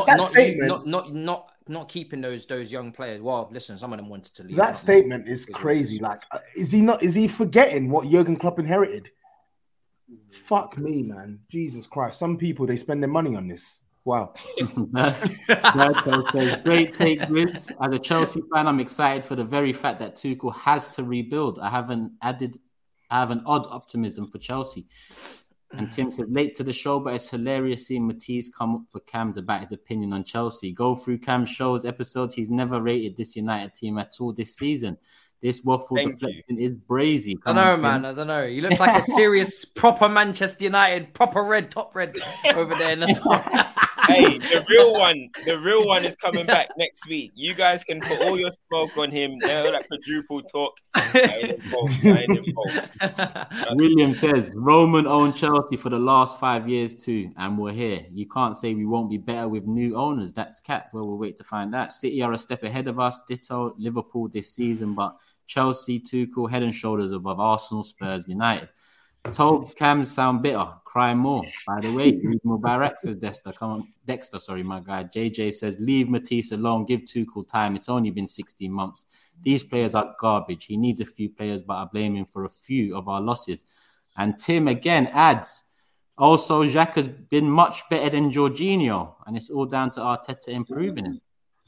Speaker 2: Not keeping those young players. Well, listen, some of them wanted to leave.
Speaker 3: That statement is crazy. Like, is he forgetting what Jurgen Klopp inherited? Fuck me, man. Jesus Christ. Some people, they spend their money on this. Wow.
Speaker 1: That's okay. Great take, Grizz. As a Chelsea fan, I'm excited for the very fact that Tuchel has to rebuild. I have an odd optimism for Chelsea. And Tim says, late to the show, but it's hilarious seeing Matisse come up for Cams about his opinion on Chelsea. Go through Cam's show's episodes. He's never rated this United team at all this season. This waffle deflection is brazy.
Speaker 2: I know, man. I don't know. He looks like a serious, proper Manchester United, proper red, top red over there in the top.
Speaker 4: Hey, the real one is coming back next week. You guys can put all your smoke on him. That quadruple talk. I ain't involved.
Speaker 1: William says, Roman owned Chelsea for the last 5 years too, and we're here. You can't say we won't be better with new owners. That's cat. Well, we'll wait to find out. City are a step ahead of us. Ditto Liverpool this season, but Chelsea, Tuchel, head and shoulders above Arsenal, Spurs, United. Told Cams sound bitter. Cry more. By the way, Mubarak says Dexter, sorry, my guy. JJ says, leave Matisse alone. Give Tuchel time. It's only been 16 months. These players are garbage. He needs a few players, but I blame him for a few of our losses. And Tim again adds, also, Xhaka has been much better than Jorginho, and it's all down to Arteta improving him.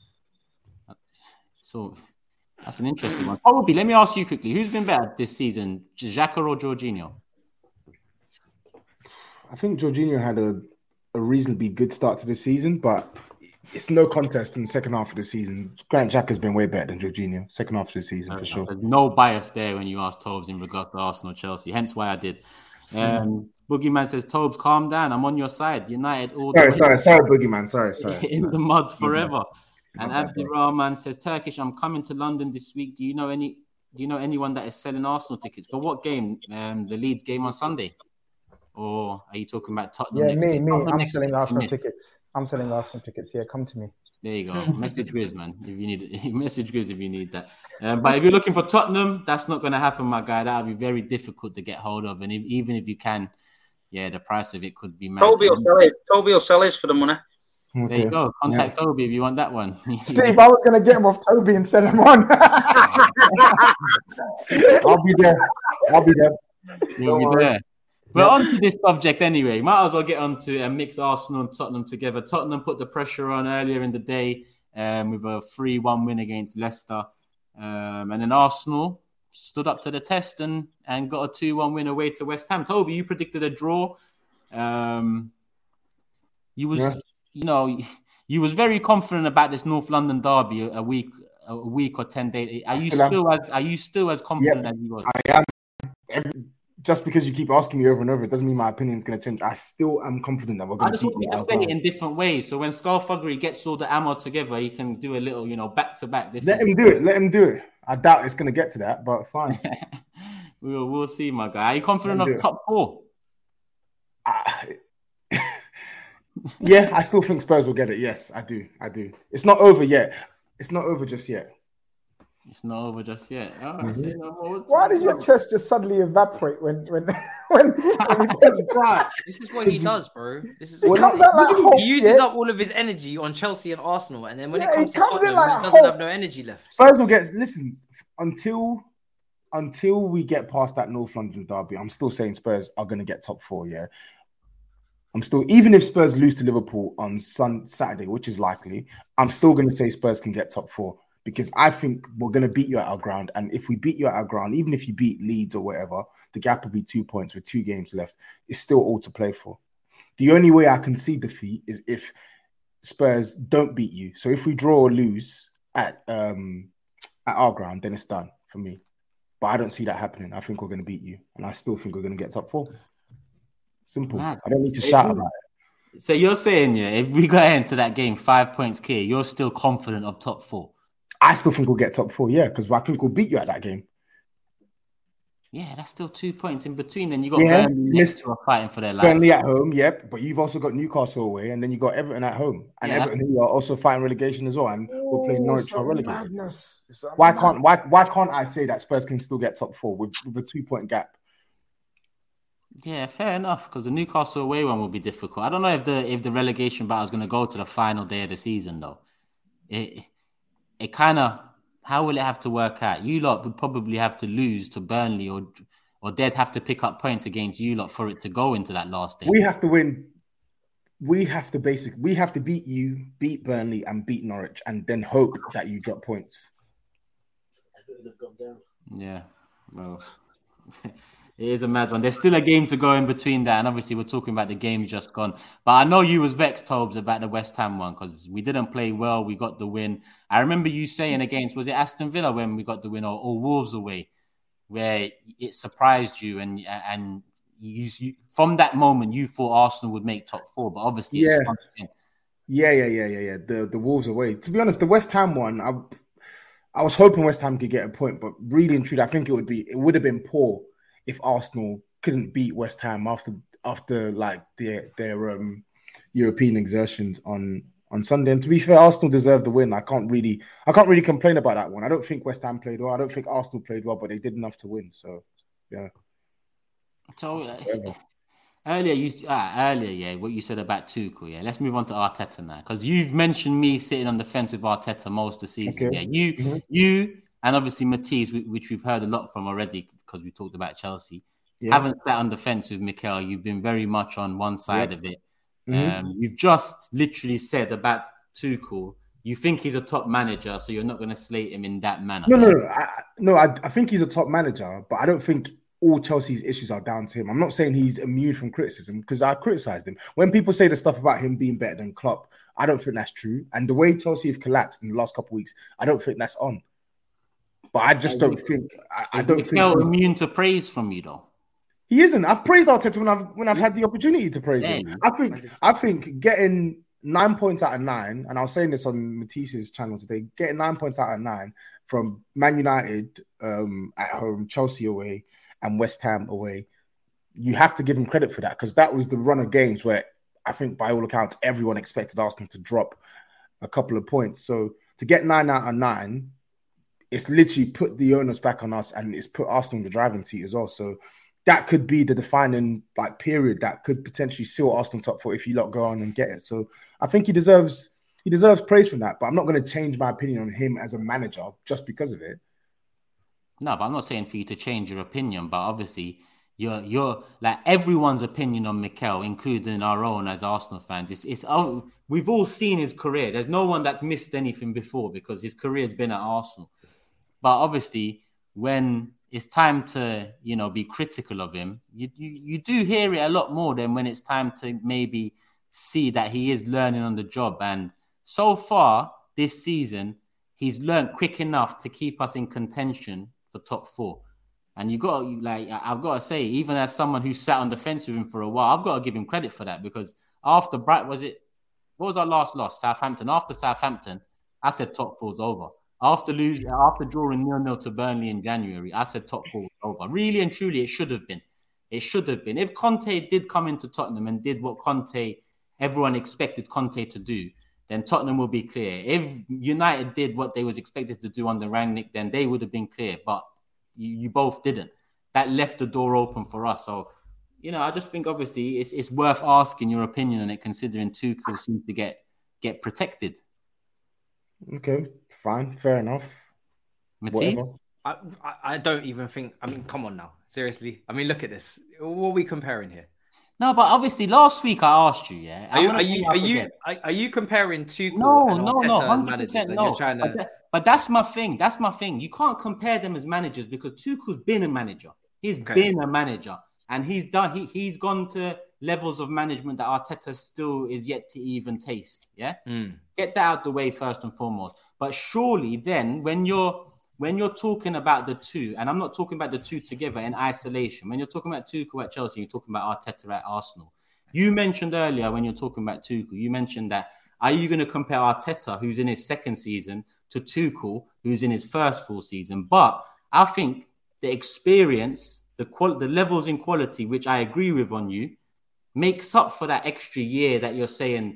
Speaker 1: So that's an interesting one. Probably, let me ask you quickly, who's been better this season, Xhaka or Jorginho?
Speaker 3: I think Jorginho had a reasonably good start to the season, but it's no contest in the second half of the season. Grant Xhaka has been way better than Jorginho second half of the season, for sure.
Speaker 1: There's no bias there when you ask Tobes in regards to Arsenal, Chelsea, hence why I did. Boogeyman says, Tobes, calm down. I'm on your side. United all
Speaker 3: Sorry, Boogeyman. Sorry.
Speaker 1: In the mud forever. And Abdi Rahman says, Turkish, I'm coming to London this week. Do you know anyone that is selling Arsenal tickets? For what game? The Leeds game on Sunday? Or are you talking about Tottenham?
Speaker 6: Yeah, me. I'm selling Arsenal tickets. Yeah, come to me.
Speaker 1: There you go. Message Grizz, man. If you need message Grizz if you need that. But if you're looking for Tottenham, that's not going to happen, my guy. That'll be very difficult to get hold of. And even if you can, the price of it could be mad.
Speaker 5: Toby will sell his for the money.
Speaker 1: Okay. There you go. Contact Toby if you want that one.
Speaker 6: Steve, I was going to get him off Toby and sell him on.
Speaker 3: I'll be there.
Speaker 1: You'll be there. But on to this subject anyway. Might as well get on to and mix Arsenal and Tottenham together. Tottenham put the pressure on earlier in the day with a 3-1 win against Leicester. And then Arsenal stood up to the test and got a 2-1 win away to West Ham. Toby, you predicted a draw. You was very confident about this North London derby a a week or 10 days, are you still as confident as you was?
Speaker 3: I am. Just because you keep asking me over and over, it doesn't mean my opinion is going to change. I still am confident that we're going to beat you.
Speaker 1: I just want you to say it in different ways. So when Skullduggery gets all the ammo together, he can do a little, back to back.
Speaker 3: Let him do it. I doubt it's going to get to that, but fine.
Speaker 1: We'll see, my guy. Are you confident of top 4?
Speaker 3: Yeah, I still think Spurs will get it. Yes, I do. It's not over yet. It's not over just yet.
Speaker 1: It's not over just yet.
Speaker 6: Why does your chest just suddenly evaporate when he does that?
Speaker 2: This is what he does, bro. This is
Speaker 6: he
Speaker 2: uses up all of his energy on Chelsea and Arsenal, and then when it comes to Tottenham, he doesn't have no energy left.
Speaker 3: Spurs will get. Listen, until we get past that North London derby, I'm still saying Spurs are going to get top 4. Yeah, I'm still, even if Spurs lose to Liverpool on Saturday, which is likely, I'm still going to say Spurs can get top 4. Because I think we're going to beat you at our ground. And if we beat you at our ground, even if you beat Leeds or whatever, the gap will be 2 points with 2 games left. It's still all to play for. The only way I can see defeat is if Spurs don't beat you. So if we draw or lose at our ground, then it's done for me. But I don't see that happening. I think we're going to beat you. And I still think we're going to get top 4. Simple. I don't need to shout about it.
Speaker 1: So you're saying, if we go into that game 5 points clear, you're still confident of top 4?
Speaker 3: I still think we'll get top 4, because I think we'll beat you at that game.
Speaker 1: Yeah, that's still 2 points in between. Then you got Burnley next to fighting for their life.
Speaker 3: Burnley at home, but you've also got Newcastle away, and then you got Everton at home, and Everton who are also fighting relegation as well, and we're playing Norwich for relegation. Why can't I say that Spurs can still get top 4 with a 2-point gap?
Speaker 1: Yeah, fair enough. Because the Newcastle away one will be difficult. I don't know if the relegation battle is going to go to the final day of the season though. It kind of, how will it have to work out? You lot would probably have to lose to Burnley or they'd have to pick up points against you lot for it to go into that last day.
Speaker 3: We have to win. We have to beat you, beat Burnley and beat Norwich and then hope that you drop points.
Speaker 1: Yeah, well, it is a mad one. There's still a game to go in between that, and obviously we're talking about the game just gone. But I know you was vexed, Tobes, about the West Ham one because we didn't play well. We got the win. I remember you saying against, was it Aston Villa when we got the win or Wolves away, where it surprised you and you from that moment you thought Arsenal would make top 4, but obviously
Speaker 3: yeah. The Wolves away. To be honest, the West Ham one, I was hoping West Ham could get a point, but really and truly, I think it would have been poor if Arsenal couldn't beat West Ham after like their European exertions on Sunday. And to be fair, Arsenal deserved the win. I can't really complain about that one. I don't think West Ham played well. I don't think Arsenal played well, but they did enough to win. So yeah.
Speaker 1: So earlier, what you said about Tuchel, let's move on to Arteta now, because you've mentioned me sitting on the fence with Arteta most of the season. Okay. Yeah, you and obviously Matisse, which we've heard a lot from already because we talked about Chelsea, haven't sat on the fence with Mikel. You've been very much on one side of it. You've just literally said about Tuchel, you think he's a top manager, so you're not going to slate him in that manner.
Speaker 3: No. I think he's a top manager, but I don't think all Chelsea's issues are down to him. I'm not saying he's immune from criticism because I criticised him. When people say the stuff about him being better than Klopp, I don't think that's true. And the way Chelsea have collapsed in the last couple of weeks, I don't think that's on. But I just don't think. I don't think he's
Speaker 1: immune to praise from you, though.
Speaker 3: He isn't. I've praised Arteta when I've had the opportunity to praise him. I think getting 9 points out of 9, and I was saying this on Matisse's channel today, getting 9 points out of 9 from Man United at home, Chelsea away, and West Ham away, you have to give him credit for that because that was the run of games where I think by all accounts everyone expected Arsenal to drop a couple of points. So to get 9 out of 9, it's literally put the onus back on us and it's put Arsenal in the driving seat as well. So that could be the defining period that could potentially seal Arsenal top 4 if you lot go on and get it. So I think he deserves praise from that, but I'm not going to change my opinion on him as a manager just because of it.
Speaker 1: No, but I'm not saying for you to change your opinion, but obviously you're like everyone's opinion on Mikel, including our own as Arsenal fans. We've all seen his career. There's no one that's missed anything before because his career's been at Arsenal. But obviously, when it's time to, be critical of him, you do hear it a lot more than when it's time to maybe see that he is learning on the job. And so far this season, he's learned quick enough to keep us in contention for top 4. And I've got to say, even as someone who sat on the fence with him for a while, I've got to give him credit for that, because after what was our last loss? Southampton. After Southampton, I said top 4's over. After drawing 0-0 to Burnley in January, I said top 4's over. Really and truly, it should have been. It should have been. If Conte did come into Tottenham and did what everyone expected Conte to do, then Tottenham will be clear. If United did what they was expected to do under Rangnick, then they would have been clear. But you both didn't. That left the door open for us. So, I just think obviously it's worth asking your opinion on it, considering Tuchel seems to get protected.
Speaker 3: Okay, fine, fair enough.
Speaker 1: Matisse?
Speaker 2: I don't even think. I mean, come on now, seriously. I mean, look at this. What are we comparing here?
Speaker 1: No, but obviously last week I asked you, yeah.
Speaker 2: Are you comparing Tuchel
Speaker 1: and
Speaker 2: Arteta as managers? And you're trying to...
Speaker 1: But that's my thing. You can't compare them as managers, because Tuchel's been a manager. He's been a manager, and he's gone to levels of management that Arteta still is yet to even taste. Yeah, Get that out the way first and foremost. But surely then, when you're talking about the two, and I'm not talking about the two together in isolation, when you're talking about Tuchel at Chelsea, you're talking about Arteta at Arsenal. You mentioned earlier, when you're talking about Tuchel, you mentioned that, are you going to compare Arteta, who's in his second season, to Tuchel, who's in his first full season? But I think the experience, the levels in quality, which I agree with on you, makes up for that extra year that you're saying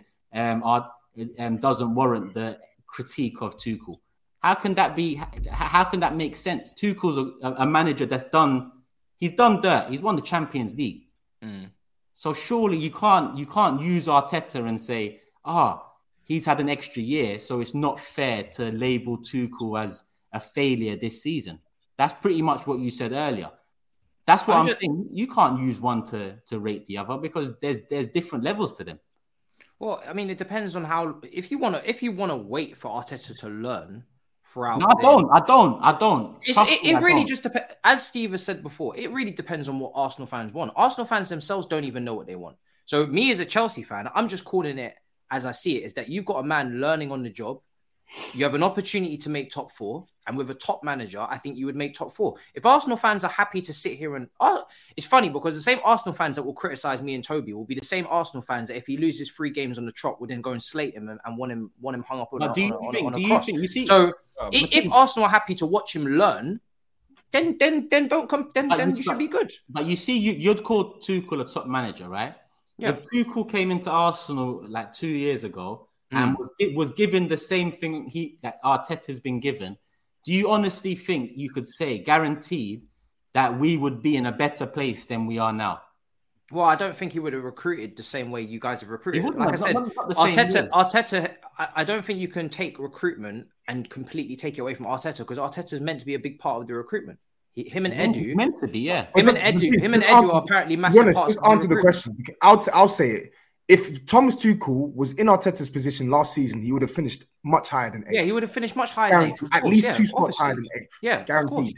Speaker 1: doesn't warrant the critique of Tuchel. How can that be? How can that make sense? Tuchel's a manager he's done dirt. He's won the Champions League. So surely you can't use Arteta and say, he's had an extra year, so it's not fair to label Tuchel as a failure this season. That's pretty much what you said earlier. That's what I'm saying. You can't use one to rate the other, because there's different levels to them.
Speaker 2: Well, I mean, it depends on how. If you want to wait for Arteta to learn throughout.
Speaker 1: No, I don't.
Speaker 2: It really just depends. As Steve has said before, it really depends on what Arsenal fans want. Arsenal fans themselves don't even know what they want. So me as a Chelsea fan, I'm just calling it as I see it, is that you've got a man learning on the job. You have an opportunity to make top 4, and with a top manager, I think you would make top 4. If Arsenal fans are happy to sit here and... it's funny, because the same Arsenal fans that will criticise me and Toby will be the same Arsenal fans that if he loses 3 games on the trot would then go and slate him and want him hung up on a cross. So if Arsenal are happy to watch him learn, then don't come. Then you should be good.
Speaker 1: But you see, you'd call Tuchel a top manager, right? Yeah. If Tuchel came into Arsenal like 2 years ago and it was given the same thing that Arteta's been given, do you honestly think you could say, guaranteed, that we would be in a better place than we are now?
Speaker 2: Well, I don't think he would have recruited the same way you guys have recruited. Like I said, Arteta, I don't think you can take recruitment and completely take it away from Arteta, because Arteta is meant to be a big part of the recruitment. Him and Edu,
Speaker 1: meant to be, yeah.
Speaker 2: Him and Edu are apparently massive parts.
Speaker 3: Just answer the question. I'll say it. If Thomas Tuchel was in Arteta's position last season, he would have finished much higher than 8th.
Speaker 2: Yeah, he would have finished much higher than 8th.
Speaker 3: At least 2 spots higher than 8th.
Speaker 2: Yeah,
Speaker 3: guaranteed.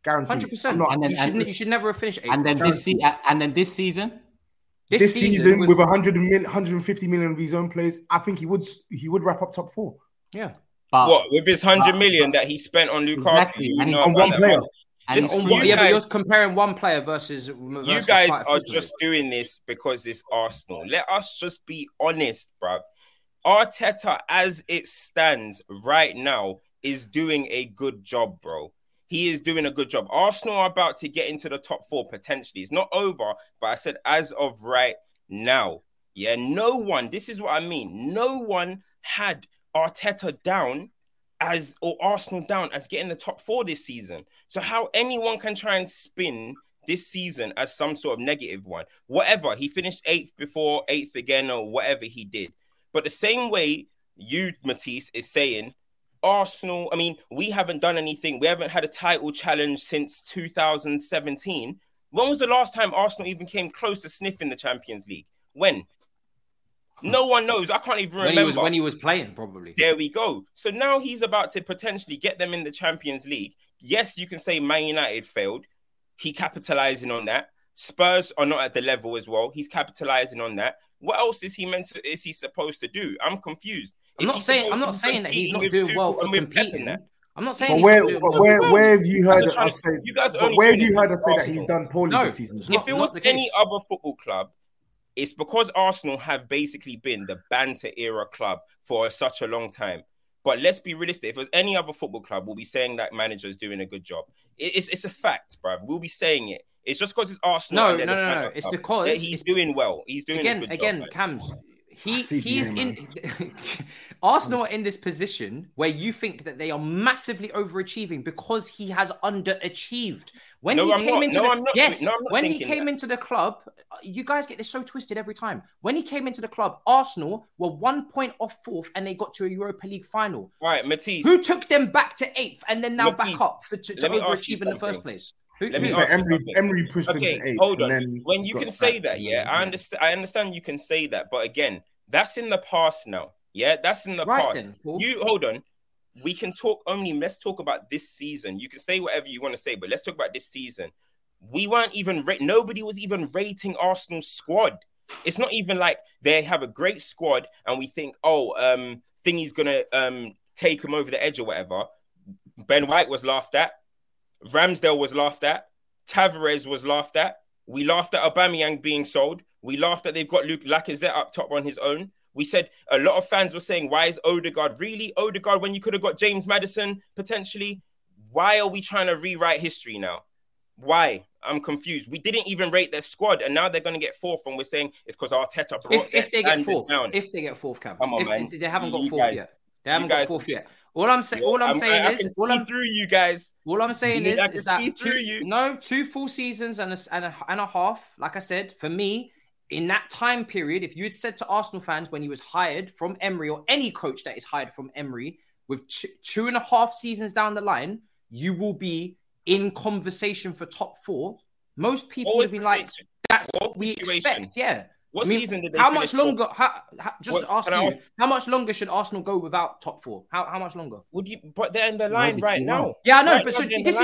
Speaker 2: 100%. You should never have finished 8th.
Speaker 1: And then this season?
Speaker 3: This season with 150 million of his own players, I think he would wrap up top 4.
Speaker 2: Yeah.
Speaker 4: But with his 100 million that he spent on Lukaku,
Speaker 1: exactly.
Speaker 3: On one player.
Speaker 2: But you're comparing one player versus
Speaker 4: you guys are just doing this because it's Arsenal. Let us just be honest, bruv. Arteta, as it stands right now, is doing a good job, bro. He is doing a good job. Arsenal are about to get into the top 4 potentially. It's not over, but I said as of right now. Yeah, no one, this is what I mean. No one had Arteta down or Arsenal down as getting the top 4 this season. So how anyone can try and spin this season as some sort of negative one. Whatever, he finished 8th before 8th again or whatever he did. But the same way you, Matisse, is saying, Arsenal, I mean, we haven't done anything. We haven't had a title challenge since 2017. When was the last time Arsenal even came close to sniffing the Champions League? When? No one knows. I can't even remember.
Speaker 2: When he was playing, probably.
Speaker 4: There we go. So now he's about to potentially get them in the Champions League. Yes, you can say Man United failed. He capitalizing on that. Spurs are not at the level as well. He's capitalizing on that. What else is he supposed to do? I'm confused.
Speaker 2: I'm not saying that he's not doing well for competing. I'm not saying.
Speaker 3: But where have you heard us say? Where have you heard us say that he's done poorly this season?
Speaker 4: If it was any other football club, it's because Arsenal have basically been the banter era club for such a long time. But let's be realistic. If it was any other football club, we'll be saying that manager is doing a good job. It's a fact, bruv. We'll be saying it. It's just because it's Arsenal.
Speaker 2: No. It's because
Speaker 4: he's doing well. He's doing a good job.
Speaker 2: Again, Cams. He is in Arsenal are in this position where you think that they are massively overachieving because he has underachieved. When he came into the club, you guys get this so twisted every time. When he came into the club, Arsenal were 1 point off fourth and they got to a Europa League final.
Speaker 4: Right, Matisse.
Speaker 2: Who took them back to eighth and then now back up to overachieve in the first place?
Speaker 3: Emery pushed them to 8.
Speaker 4: Hold on. When you can say that, I understand you can say that, but again, that's in the past now. Yeah, that's in the past.
Speaker 2: Then, cool.
Speaker 4: You hold on. We can talk let's talk about this season. You can say whatever you want to say, but let's talk about this season. We weren't even nobody was even rating Arsenal's squad. It's not even like they have a great squad and we think, Thingy's gonna take him over the edge or whatever. Ben White was laughed at. Ramsdale was laughed at. Tavares was laughed at. We laughed at Aubameyang being sold. We laughed that they've got Luke Lacazette up top on his own. We said a lot of fans were saying, why is Odegaard really Odegaard when you could have got James Maddison potentially? Why are we trying to rewrite history now? Why? I'm confused. We didn't even rate their squad and now they're going to get fourth and we're saying it's because Arteta brought
Speaker 2: if they get fourth
Speaker 4: down.
Speaker 2: If they get fourth, Cam.
Speaker 4: Come on, man.
Speaker 2: They haven't got fourth yet. They haven't got fourth yet. All I'm saying is that 2 full seasons and a half. Like I said, for me, in that time period, if you had said to Arsenal fans when he was hired from Emery or any coach that is hired from Emery with 2.5 seasons down the line, you will be in conversation for top 4. Most people would be like, that's what we expect. Yeah.
Speaker 4: What season did they?
Speaker 2: How much longer? How much longer should Arsenal go without top 4? How much longer?
Speaker 4: Would you? But they're in the line right now.
Speaker 2: Yeah, I know.
Speaker 4: Right,
Speaker 2: but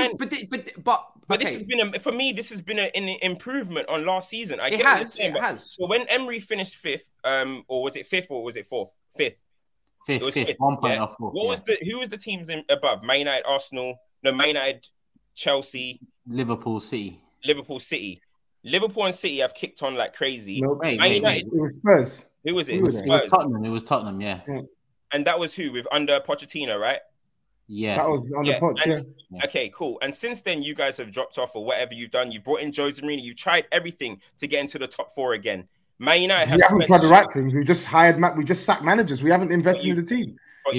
Speaker 4: this has been an improvement on last season.
Speaker 2: It has.
Speaker 4: So when Emery finished 5th, or was it 5th or was it 4th? 5th.
Speaker 1: It was 5th. 1 point off 4th.
Speaker 4: Who was the teams above? Man United, Arsenal. No, Man United, Chelsea,
Speaker 1: Liverpool City.
Speaker 4: Liverpool and City have kicked on like crazy.
Speaker 3: No, it was Spurs.
Speaker 4: Who was it?
Speaker 3: It was
Speaker 4: Spurs.
Speaker 1: It was Tottenham, yeah.
Speaker 4: And that was who? Under Pochettino, right?
Speaker 1: Yeah.
Speaker 3: That was on the Poch,
Speaker 4: yeah. Okay, cool. And since then, you guys have dropped off or whatever you've done. You brought in Jose Mourinho. You tried everything to get into the top 4 again. Man United
Speaker 3: we haven't tried the right things. We just we just sacked managers. We haven't invested in the team.
Speaker 4: But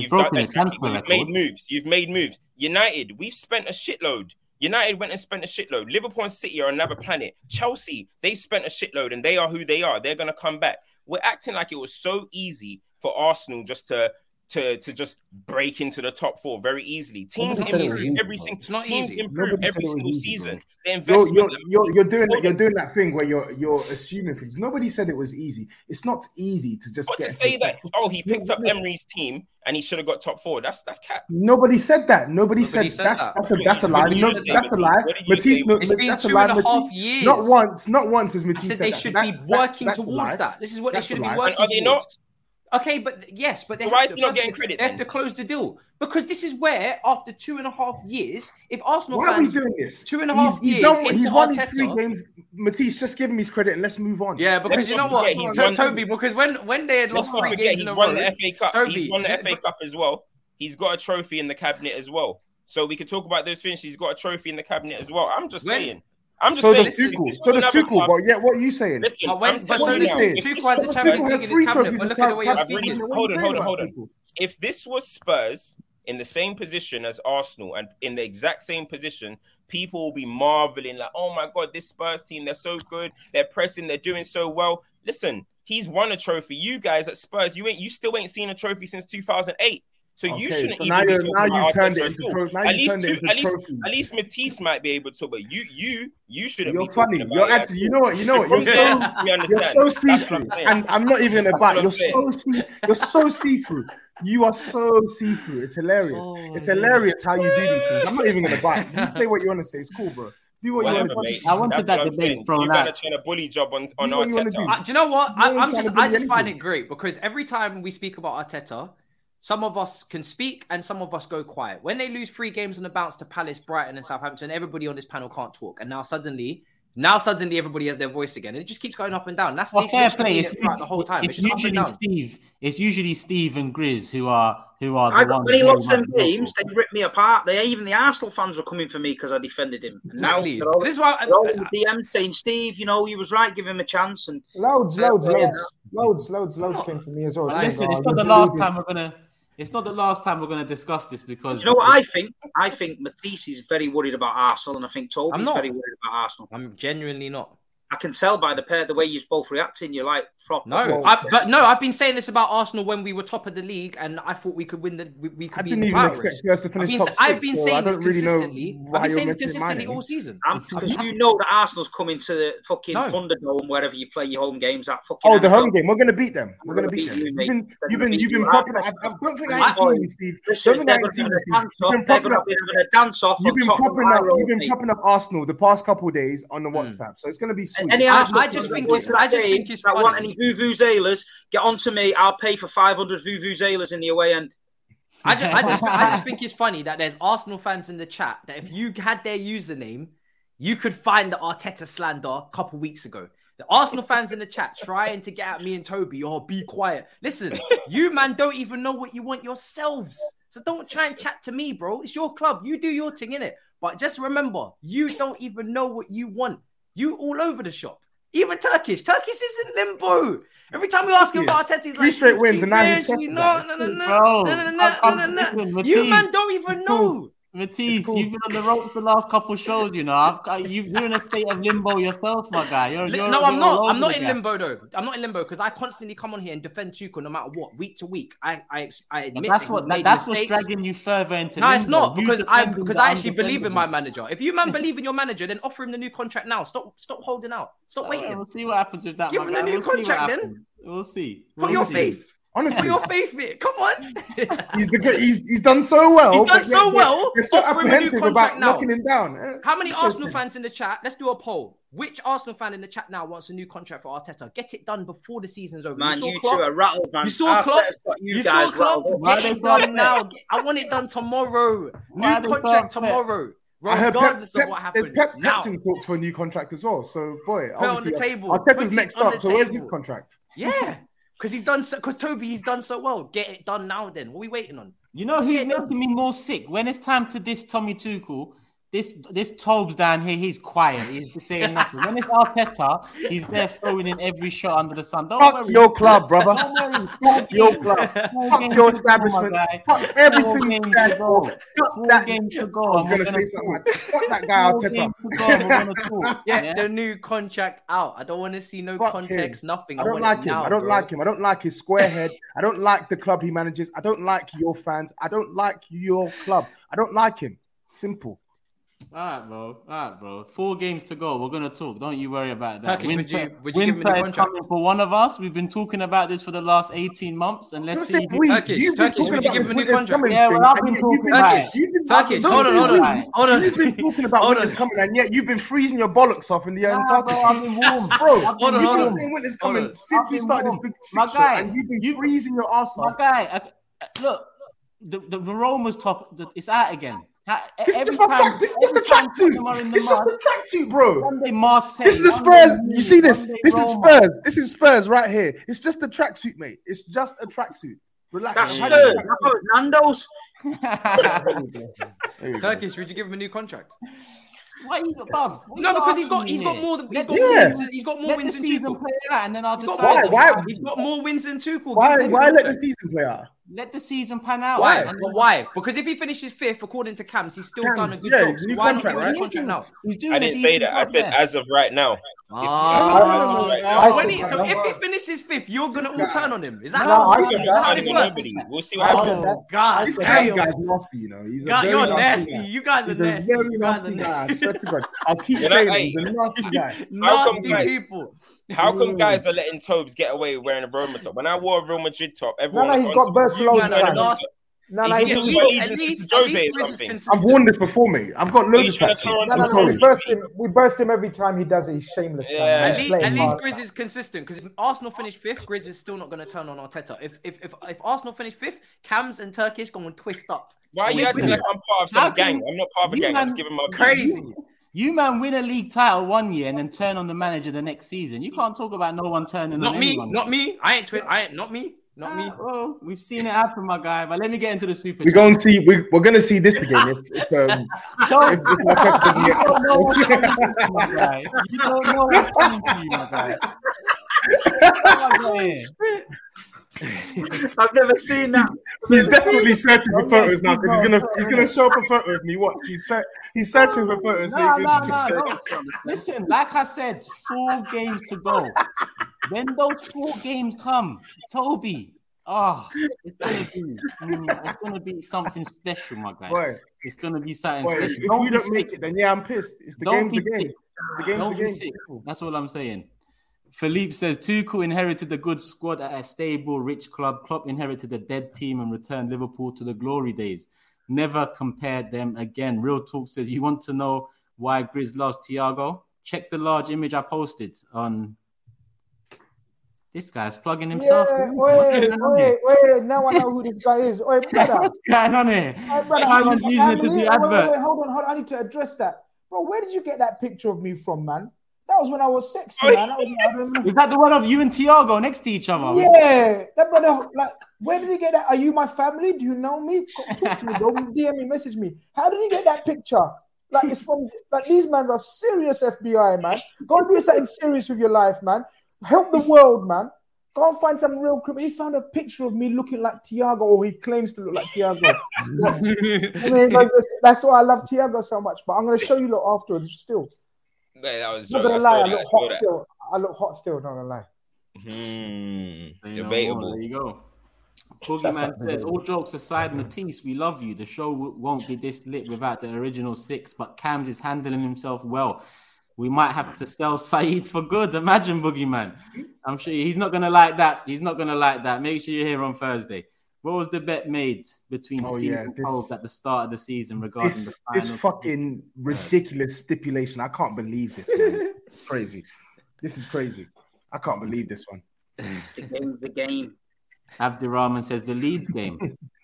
Speaker 4: You've made moves. United, we've spent a shitload. United went and spent a shitload. Liverpool and City are another planet. Chelsea, they spent a shitload and they are who they are. They're going to come back. We're acting like it was so easy for Arsenal just to just break into the top 4 very easily. Teams improve every single season. The investment
Speaker 3: you're doing that thing where you're assuming things. Nobody said it was easy. It's not easy to just get
Speaker 4: to say that. Oh, he picked up Emery's team and he should have got top 4. That's cap.
Speaker 3: Nobody said that. Nobody said that's a lie. No, that's a lie. Matisse,
Speaker 2: it's been 2.5 years.
Speaker 3: Not once has Matisse
Speaker 2: said they should be working towards that. This is what they should be working towards.
Speaker 4: Are they not?
Speaker 2: Okay, but yes, but
Speaker 4: why is he not getting credit?
Speaker 2: They have to close the deal because this is where, after 2.5 years, if Arsenal
Speaker 3: why
Speaker 2: fans,
Speaker 3: are we doing this?
Speaker 2: 2.5 years,
Speaker 3: he's won 3 games. Matisse, just give him his credit and let's move on.
Speaker 2: Yeah, because you know what, Toby, because when they had lost 3 games in a row,
Speaker 4: he's won the FA Cup as well. He's got a trophy in the cabinet as well. So we can talk about those finishes. He's got a trophy in the cabinet as well. I'm just saying.
Speaker 3: So there's Tuchel. But yet, what are you saying?
Speaker 2: Listen, Tuchel has the Champions League in his cabinet. But look at the way you're speaking.
Speaker 4: Hold on. If this was Spurs in the same position as Arsenal and in the exact same position, people will be marveling like, "Oh my God, this Spurs team, they're so good. They're pressing. They're doing so well." Listen, he's won a trophy. You guys at Spurs, you still ain't seen a trophy since 2008. So you shouldn't even be talking about
Speaker 3: turned it into trophy.
Speaker 4: At least Matisse might be able to, but you shouldn't.
Speaker 3: You're funny. You're actually, you know what? You're so see-through, and I'm not even gonna bite. You're so see-through. You are so see-through. It's hilarious. It's hilarious how you do these things. I'm not even gonna bite. You say what you want to say. It's cool, bro. Do what you want to do.
Speaker 1: I wanted that debate thrown out.
Speaker 4: You're trying to bully job on Arteta.
Speaker 2: Do you know what? I just find it great because every time we speak about Arteta, some of us can speak and some of us go quiet. When they lose 3 games on the bounce to Palace, Brighton and Southampton, everybody on this panel can't talk. And now suddenly everybody has their voice again. And it just keeps going up and down. That's
Speaker 1: fair play.
Speaker 2: Throughout the whole time.
Speaker 1: It's usually Steve and Grizz who are the ones.
Speaker 5: When he lost them games, they ripped me apart. Even the Arsenal fans were coming for me because I defended him. And
Speaker 2: exactly.
Speaker 5: Now
Speaker 2: this is why
Speaker 5: DM saying, Steve, he was right, give him a chance. And
Speaker 6: loads came for me as well.
Speaker 1: Listen, it's not the last time we're gonna. It's not the last time we're going to discuss this because...
Speaker 5: You know what I think? I think Matisse is very worried about Arsenal, and I think Toby's very worried about Arsenal.
Speaker 2: I'm genuinely not.
Speaker 5: I can tell by the way you're both reacting. You're like,
Speaker 2: I've been saying this about Arsenal when we were top of the league, and I thought we could win we could. I didn't even expect Spurs to finish top 6. I've been saying this consistently. I've been saying this consistently all season.
Speaker 5: Because you know that Arsenal's coming to the fucking Thunderdome, wherever you play your home games. That fucking
Speaker 3: the home game. We're going to beat them. We're going to beat them. You've been popping up. I don't think I've seen you, Steve. Don't think I've seen you, Steve. You've been popping up. You've been popping up Arsenal the past couple of days on the WhatsApp, so it's going to be sweet.
Speaker 2: I just think it's funny.
Speaker 5: Want any vuvuzelas? Get on to me. I'll pay for 500 vuvuzelas in the away end.
Speaker 2: I just think it's funny that there's Arsenal fans in the chat that if you had their username, you could find the Arteta slander a couple weeks ago. The Arsenal fans in the chat trying to get at me and Toby, be quiet. Listen, you man don't even know what you want yourselves. So don't try and chat to me, bro. It's your club. You do your thing, innit? But just remember, you don't even know what you want. You all over the shop. Even Turkish is in limbo. Every time we ask him about Arteta, he's
Speaker 3: 3 straight wins and now he's
Speaker 2: You man don't even know.
Speaker 1: Matisse, you've been on the ropes the last couple of shows, you know. You're in a state of limbo yourself, my guy. I'm
Speaker 2: not. I'm not in limbo though. I'm not in limbo because I constantly come on here and defend Tuchel no matter what, week to week. I admit
Speaker 1: that's what's dragging you further into limbo.
Speaker 2: No, it's not because I actually believe in my manager. If you man believe in your manager, then offer him the new contract now. Stop holding out. Stop waiting.
Speaker 1: We'll see what happens with that.
Speaker 2: Give him the new contract then.
Speaker 1: We'll see.
Speaker 2: Put your faith.
Speaker 3: Honestly,
Speaker 2: put your faith in it. Come on.
Speaker 3: He's done so well.
Speaker 2: He's done so well.
Speaker 3: They're still apprehensive about knocking him down.
Speaker 2: How many Arsenal fans in the chat? Let's do a poll. Which Arsenal fan in the chat now wants a new contract for Arteta? Get it done before the season's over.
Speaker 5: Man, you two are rattled, man.
Speaker 2: You saw Klopp? You saw Klopp? Get it done now. I want it done tomorrow. New contract tomorrow. Regardless of what happens.
Speaker 3: There's Pep's in talks for a new contract as well. So, boy,
Speaker 2: put on the table.
Speaker 3: Arteta's next up. So, where's his contract?
Speaker 2: Yeah. Because Toby, he's done so well. Get it done now then. What are we waiting on?
Speaker 1: You know who's making me more sick? When it's time to diss Tommy Tuchel, this Tobes down here, he's quiet. He's saying nothing. When it's Arteta, he's there throwing in every shot under the sun.
Speaker 3: Fuck your club, brother. Fuck your club. Fuck your establishment. Fuck everything you stand for.
Speaker 1: Fuck that game to go.
Speaker 3: I was going to say something like, fuck that guy, Arteta.
Speaker 2: Get the new contract out. I don't want to see no context, nothing.
Speaker 3: I don't like him. I don't like him. I don't like his square head. I don't like the club he manages. I don't like your fans. I don't like your club. I don't like him. Simple.
Speaker 1: All right, bro. 4 games to go. We're gonna talk. Don't you worry about that.
Speaker 2: Turkish, would you give me the contract?
Speaker 1: Coming for one of us. We've been talking about this for the last 18 months, and let's see.
Speaker 2: Turkish, would you give him a new contract?
Speaker 1: Yeah, well, I've been talking about it.
Speaker 2: Turkish, hold on.
Speaker 3: You've been talking about winter's coming, and yet you've been freezing your bollocks off in the Antarctic.
Speaker 1: I've been warm,
Speaker 3: bro. Hold on. Winter's coming since we started this big 6 show, and you've been freezing your ass off.
Speaker 1: My guy, look, the Roma's top. It's out again.
Speaker 3: This is just the tracksuit. It's just the tracksuit, bro.
Speaker 1: This
Speaker 3: is the Spurs. You see this? This is Spurs. This is Spurs right here. It's just a tracksuit, mate. It's just a tracksuit. Relax.
Speaker 5: That's Spurs. Nando's.
Speaker 2: Turkish, would you give him a new contract?
Speaker 1: Why he's above?
Speaker 2: No, because he's got more wins than Tuchel.
Speaker 1: Play out, and then I'll just
Speaker 3: why?
Speaker 2: He's got more wins than Tuchel.
Speaker 3: Why let the season play out?
Speaker 1: Let the season pan out.
Speaker 2: Why? Why? Because if he finishes 5th, according to Camps, he's still done a good job. So why not give him a new contract now?
Speaker 4: I didn't say that. I said as of right now.
Speaker 2: So if he finishes 5th, you're gonna all turn on him. Is that how this works?
Speaker 4: We'll see what happens.
Speaker 2: Oh God,
Speaker 3: this Cam guy's nasty. You know, he's
Speaker 2: you're nasty. You guys are nasty.
Speaker 3: Very nasty guy. I swear to God, I'll keep saying he's a nasty guy.
Speaker 2: Nasty people.
Speaker 4: How come guys are letting Tobes get away wearing a Roma top? When I wore a Real Madrid top, everyone.
Speaker 6: He's got Barcelona. No,
Speaker 4: Is he
Speaker 2: At
Speaker 4: still
Speaker 2: least
Speaker 4: allegiance to
Speaker 2: at
Speaker 4: Jose
Speaker 2: least
Speaker 4: or
Speaker 2: Grizz is
Speaker 4: something?
Speaker 2: consistent.
Speaker 3: I've worn this before, mate. I've got loads of
Speaker 4: trying to
Speaker 3: tattoos.
Speaker 4: throw on
Speaker 3: I'm
Speaker 4: the
Speaker 3: sorry.
Speaker 6: we burst him every time he does it. He's shameless.
Speaker 4: Yeah.
Speaker 6: Man.
Speaker 2: At
Speaker 6: He's
Speaker 2: least,
Speaker 6: playing hard.
Speaker 2: Grizz is consistent because if Arsenal finish fifth, Grizz is still not going to turn on Arteta. If Arsenal finish fifth, Cams and Turkish going to twist up.
Speaker 4: Why are you acting like I'm part of
Speaker 1: How
Speaker 4: some
Speaker 1: can-
Speaker 4: gang? I'm not part of a
Speaker 1: you
Speaker 4: gang. I'm just
Speaker 1: man-
Speaker 4: giving my
Speaker 2: Crazy.
Speaker 1: You man win a league title one year and then turn on the manager the next season. You can't talk about no one turning
Speaker 2: Not
Speaker 1: on
Speaker 2: me.
Speaker 1: anyone.
Speaker 2: Not me. I ain't. Not me. Not me.
Speaker 1: Well, we've seen it happen, my guy. But let me get into the super.
Speaker 3: We're going to see. We're going to see this again. If Arteta doesn't
Speaker 1: You
Speaker 3: get-
Speaker 1: don't know what's coming to you, my guy. You don't know what's coming to you, my guy. Come on, man.
Speaker 5: I've never seen that.
Speaker 3: He's definitely searching for photos now because he's gonna show up a photo of me. Watch, he's searching for photos.
Speaker 1: No. Listen, like I said, 4 games to go. When those 4 games come, Toby, it's gonna be something special, my guy.
Speaker 3: Boy,
Speaker 1: It's gonna be something
Speaker 3: boy,
Speaker 1: special.
Speaker 3: if we don't make it, then yeah, I'm pissed. It's the
Speaker 1: Don't
Speaker 3: game's the
Speaker 1: be
Speaker 3: game.
Speaker 1: sick.
Speaker 3: The game's
Speaker 1: Don't
Speaker 3: the
Speaker 1: be
Speaker 3: game.
Speaker 1: sick. That's all I'm saying. Philippe says Tuchel inherited a good squad at a stable, rich club. Klopp inherited a dead team and returned Liverpool to the glory days. Never compared them again. Real Talk says, you want to know why Grizz loves Thiago? Check the large image I posted on... This guy's plugging himself.
Speaker 6: Yeah, wait. Now I know who this guy is. Oi, brother.
Speaker 1: What's going on here?
Speaker 6: Hey, brother,
Speaker 1: Everyone's using it to do advert.
Speaker 6: Wait, hold on. I need to address that. Bro, where did you get that picture of me from, man? That was when I was sexy, man. I don't know.
Speaker 1: Is that the one of you and Thiago next to each other?
Speaker 6: Yeah, that brother, like, where did he get that? Are you my family? Do you know me? Talk to me, bro. DM me, message me. How did he get that picture? Like, it's from, like, these men are serious FBI, man. Go and do something serious with your life, man. Help the world, man. Go and find some real criminal. He found a picture of me looking like Thiago, or he claims to look like Thiago. I mean, that's why I love Thiago so much. But I'm going to show you lot afterwards still.
Speaker 4: Yeah, that was
Speaker 6: Not gonna lie, I look hot still. Not gonna lie.
Speaker 4: Debatable.
Speaker 1: There you go. Boogeyman says, all jokes aside, Matisse, we love you. The show won't be this lit without the original 6, but Cams is handling himself well. We might have to sell Saeed for good. Imagine, Boogeyman. I'm sure he's not going to like that. Make sure you're here on Thursday. What was the bet made between Steve and Cove at the start of the season regarding the final?
Speaker 3: This fucking ridiculous stipulation. I can't believe this, man. Crazy. This is crazy. I can't believe this one.
Speaker 5: The game's the game.
Speaker 1: Abdirahman says the Leeds game.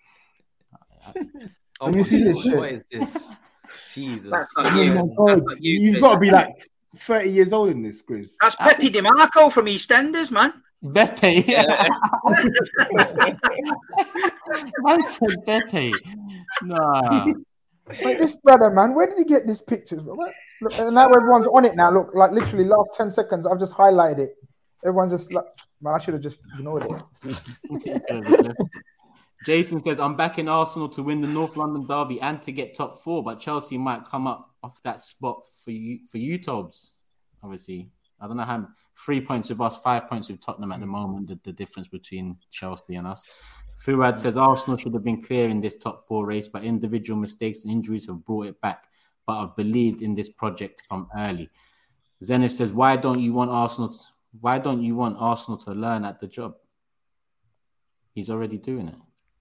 Speaker 6: Let me see this shit.
Speaker 2: What is this? Jesus.
Speaker 5: That's
Speaker 3: Oh
Speaker 5: not you.
Speaker 3: my God.
Speaker 5: That's not you,
Speaker 3: You've
Speaker 5: Chris.
Speaker 3: got to be like 30 years old in this, Chris.
Speaker 5: That's Pepe DiMarco from EastEnders, man.
Speaker 1: Beppe. Man said Beppe. Nah.
Speaker 6: Wait, this brother, man, where did he get these pictures? Look, and now everyone's on it now. Look, like literally last 10 seconds, I've just highlighted it. Everyone's just like, man, I should have just ignored it.
Speaker 1: Jason says, I'm back in Arsenal to win the North London derby and to get top 4, but Chelsea might come up off that spot for you, Tobes. Obviously, I don't know how 3 points with us, 5 points with Tottenham at the moment, the difference between Chelsea and us. Fuad says Arsenal should have been clear in this top 4 race, but individual mistakes and injuries have brought it back. But I've believed in this project from early. Zenith says, why don't you want Arsenal to learn at the job? He's already doing it.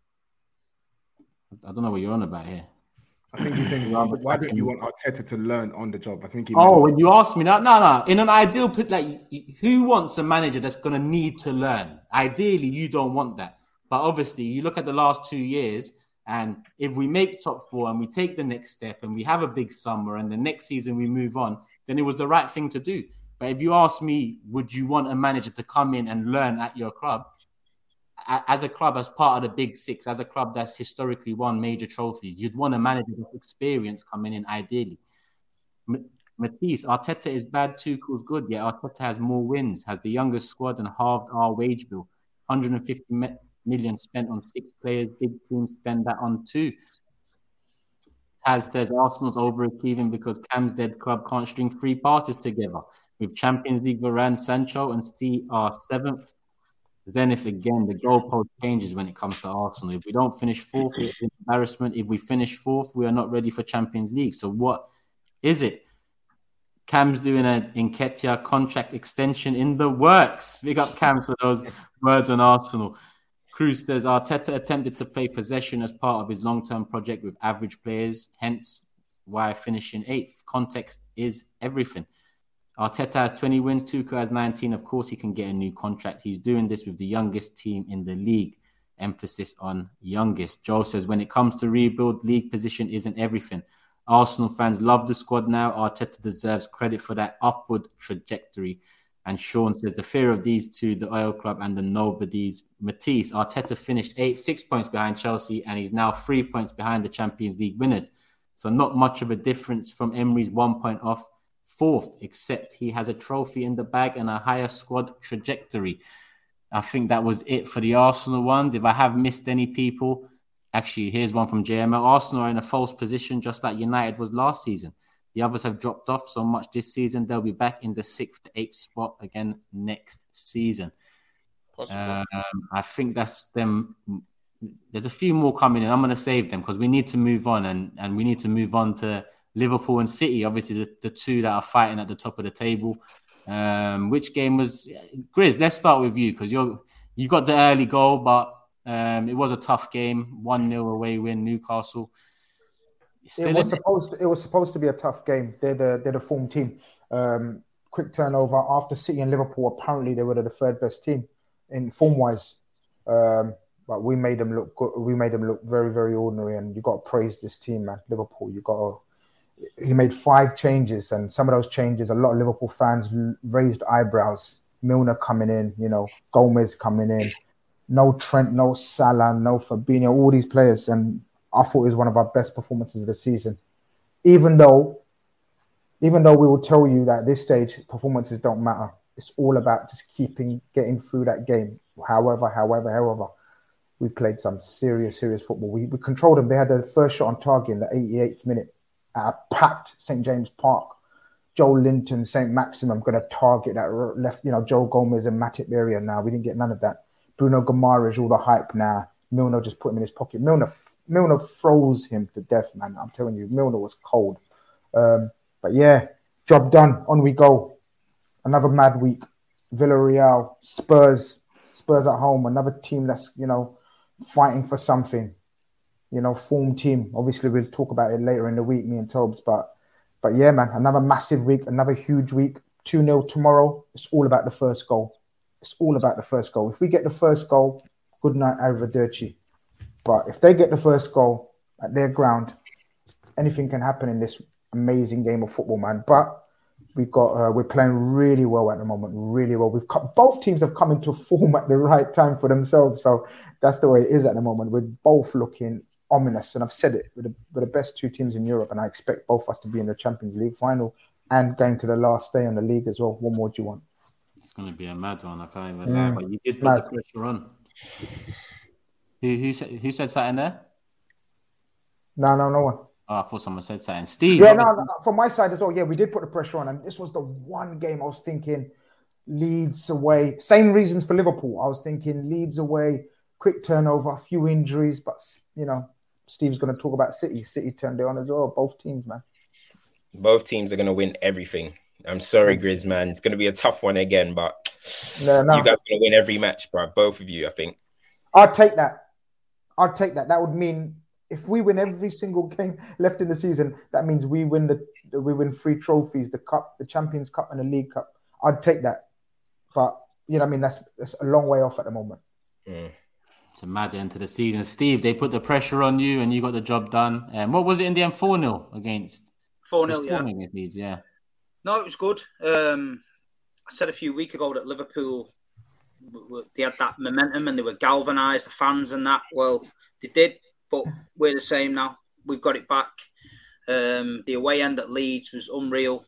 Speaker 1: I don't know what you're on about here.
Speaker 3: I think he's saying, why don't you want Arteta to learn on the job? I think he.
Speaker 1: When you ask me that, no. In an ideal put, like, who wants a manager that's going to need to learn? Ideally, you don't want that. But obviously, you look at the last 2 years, and if we make top 4 and we take the next step and we have a big summer and the next season we move on, then it was the right thing to do. But if you ask me, would you want a manager to come in and learn at your club? As a club, as part of the Big Six, as a club that's historically won major trophies, you'd want a manager with experience coming in, ideally. Matisse, Arteta is bad, Tuchel's good. Yeah, Arteta has more wins, has the youngest squad and halved our wage bill. 150 million spent on 6 players. Big teams spend that on 2. Taz says Arsenal's overachieving because Cam's dead club can't string 3 passes together. With Champions League Varane, Sancho and CR 7th. Zenith again, the goalpost changes when it comes to Arsenal. If we don't finish 4th, it's an embarrassment. If we finish 4th, we are not ready for Champions League. So what is it? Cam's doing an Nketiah contract extension in the works. Big up Cam for those words on Arsenal. Cruz says Arteta attempted to play possession as part of his long-term project with average players, hence why finishing 8th. Context is everything. Arteta has 20 wins, Tuchel has 19. Of course, he can get a new contract. He's doing this with the youngest team in the league. Emphasis on youngest. Joel says, when it comes to rebuild, league position isn't everything. Arsenal fans love the squad now. Arteta deserves credit for that upward trajectory. And Sean says, the fear of these two, the oil club and the nobodies. Matisse, Arteta finished 6 points behind Chelsea, and he's now 3 points behind the Champions League winners. So not much of a difference from Emery's 1 point off 4th, except he has a trophy in the bag and a higher squad trajectory. I think that was it for the Arsenal ones. If I have missed any people, actually, here's one from JML. Arsenal are in a false position, just like United was last season. The others have dropped off so much this season, they'll be back in the 6th to 8th spot again next season. I think that's them. There's a few more coming in. I'm going to save them because we need to move on, and we need to move on to Liverpool and City, obviously the two that are fighting at the top of the table. Which game was... Grizz, let's start with you because you got the early goal, but it was a tough game. 1-0 away win, Newcastle.
Speaker 6: It was supposed to be a tough game. They're the form team. Quick turnover after City and Liverpool. Apparently, they were the third best team in form wise. But we made them look good. We made them look very, very ordinary. And you got to praise this team, man. Liverpool. He made 5 changes, and some of those changes, a lot of Liverpool fans raised eyebrows. Milner coming in, Gomez coming in. No Trent, no Salah, no Fabinho. All these players, and I thought it was one of our best performances of the season. Even though we will tell you that at this stage, performances don't matter. It's all about just getting through that game. However, we played some serious football. We controlled them. They had their first shot on target in the 88th minute at a packed St. James Park. Joe Linton, St. Maximum going to target that left, Joe Gomez and Matip area now. We didn't get none of that. Bruno Guimaraes, all the hype now. Milner just put him in his pocket. Milner froze him to death, man. I'm telling you, Milner was cold. But yeah, job done. On we go. Another mad week. Villarreal, Spurs at home. Another team that's, fighting for something. Form team. Obviously, we'll talk about it later in the week, me and Tobes. But yeah, man, another massive week, another huge week. 2-0 tomorrow. It's all about the first goal. If we get the first goal, good night, arrivederci. But if they get the first goal at their ground, anything can happen in this amazing game of football, man. But we're playing really well at the moment, really well. Both teams have come into form at the right time for themselves, so that's the way it is at the moment. We're both looking ominous, and I've said it, we're the best 2 teams in Europe, and I expect both of us to be in the Champions League final and going to the last day on the league as well. What more do you want?
Speaker 1: It's going to be a mad one. I can't even lie, but you did put the pressure on. Who said something there?
Speaker 6: No one.
Speaker 1: Oh, I thought someone said something. Steve.
Speaker 6: Yeah, no, from my side as well. Yeah, we did put the pressure on, and this was the one game I was thinking Leeds away. Same reasons for Liverpool. I was thinking Leeds away, quick turnover, a few injuries, but Steve's going to talk about City. City turned it on as well. Both teams, man.
Speaker 4: Both teams are going to win everything. I'm sorry, Grizz, man. It's going to be a tough one again, but you guys are going to win every match, bro. Both of you, I think.
Speaker 6: I'd take that. That would mean if we win every single game left in the season, that means we win 3 trophies, the Cup, the Champions Cup and the League Cup. I'd take that. But, that's a long way off at the moment.
Speaker 1: It's a mad end to the season. Steve, they put the pressure on you and you got the job done. What was it in the end? 4-0 against?
Speaker 5: 4-0, yeah.
Speaker 1: 4-0 against Leeds, yeah.
Speaker 5: No, it was good. I said a few weeks ago that Liverpool, they had that momentum and they were galvanised, the fans and that. Well, they did, but we're the same now. We've got it back. The away end at Leeds was unreal.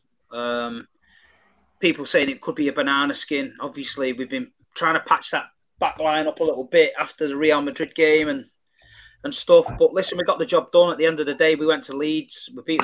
Speaker 5: People saying it could be a banana skin. Obviously, we've been trying to patch that back line up a little bit after the Real Madrid game and stuff. But listen, we got the job done. At the end of the day, we went to Leeds. We beat them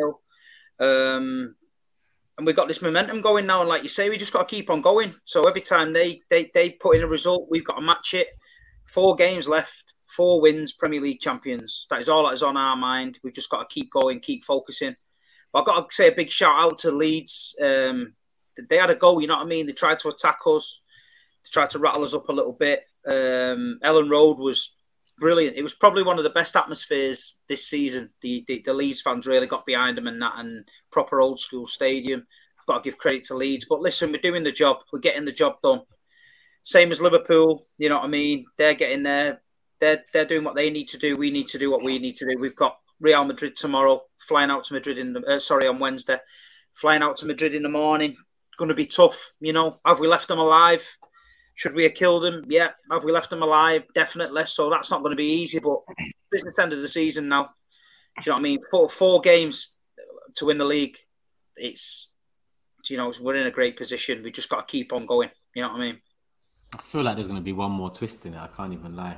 Speaker 5: 4-0. And we've got this momentum going now. And like you say, we just got to keep on going. So every time they put in a result, we've got to match it. 4 games left, 4 wins, Premier League champions. That is all that is on our mind. We've just got to keep going, keep focusing. But I've got to say a big shout out to Leeds. They had a go, you know what I mean? They tried to attack us. They tried to rattle us up a little bit. Ellen Road was brilliant. It was probably one of the best atmospheres this season. The Leeds fans really got behind them and proper old school stadium. I've got to give credit to Leeds. But listen, we're doing the job. We're getting the job done. Same as Liverpool, you know what I mean? They're getting there. They're doing what they need to do. We need to do what we need to do. We've got Real Madrid tomorrow, flying out to Madrid on Wednesday, flying out to Madrid in the morning. Going to be tough, you know. Have we left them alive? Should we have killed them? Yeah. Have we left them alive? Definitely. So that's not going to be easy, but business end of the season now. Do you know what I mean? Four games to win the league. It's, you know, we're in a great position. We just got to keep on going. You know what I mean?
Speaker 1: I feel like there's going to be one more twist in it. I can't even lie.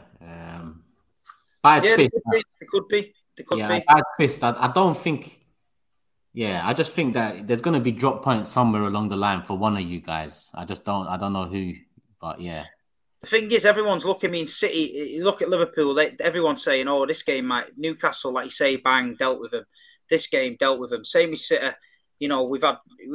Speaker 5: Twist. It could be.
Speaker 1: Bad twist. I don't think. Yeah, I just think that there's going to be drop points somewhere along the line for one of you guys. I don't know who, but yeah.
Speaker 5: The thing is, everyone's looking. I mean, City. You look at Liverpool. Everyone's saying, "Oh, this game might." Newcastle, like you say, bang, dealt with them. This game dealt with them. Same with City. You know, we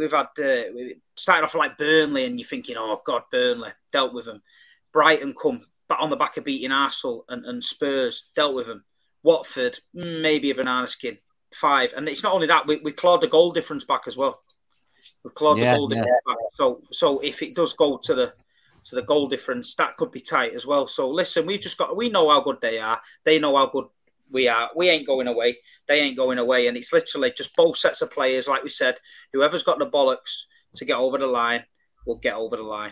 Speaker 5: started off like Burnley, and you're thinking, "Oh God, Burnley dealt with them." Brighton come back on the back of beating Arsenal and Spurs, dealt with them. Watford, maybe a banana skin. 5, and it's not only that, we clawed the goal difference back as well. We've clawed the goal difference back. So if it does go to the goal difference, that could be tight as well. So listen, we know how good they are. They know how good we are. We ain't going away. They ain't going away. And it's literally just both sets of players, like we said. Whoever's got the bollocks to get over the line will get over the line.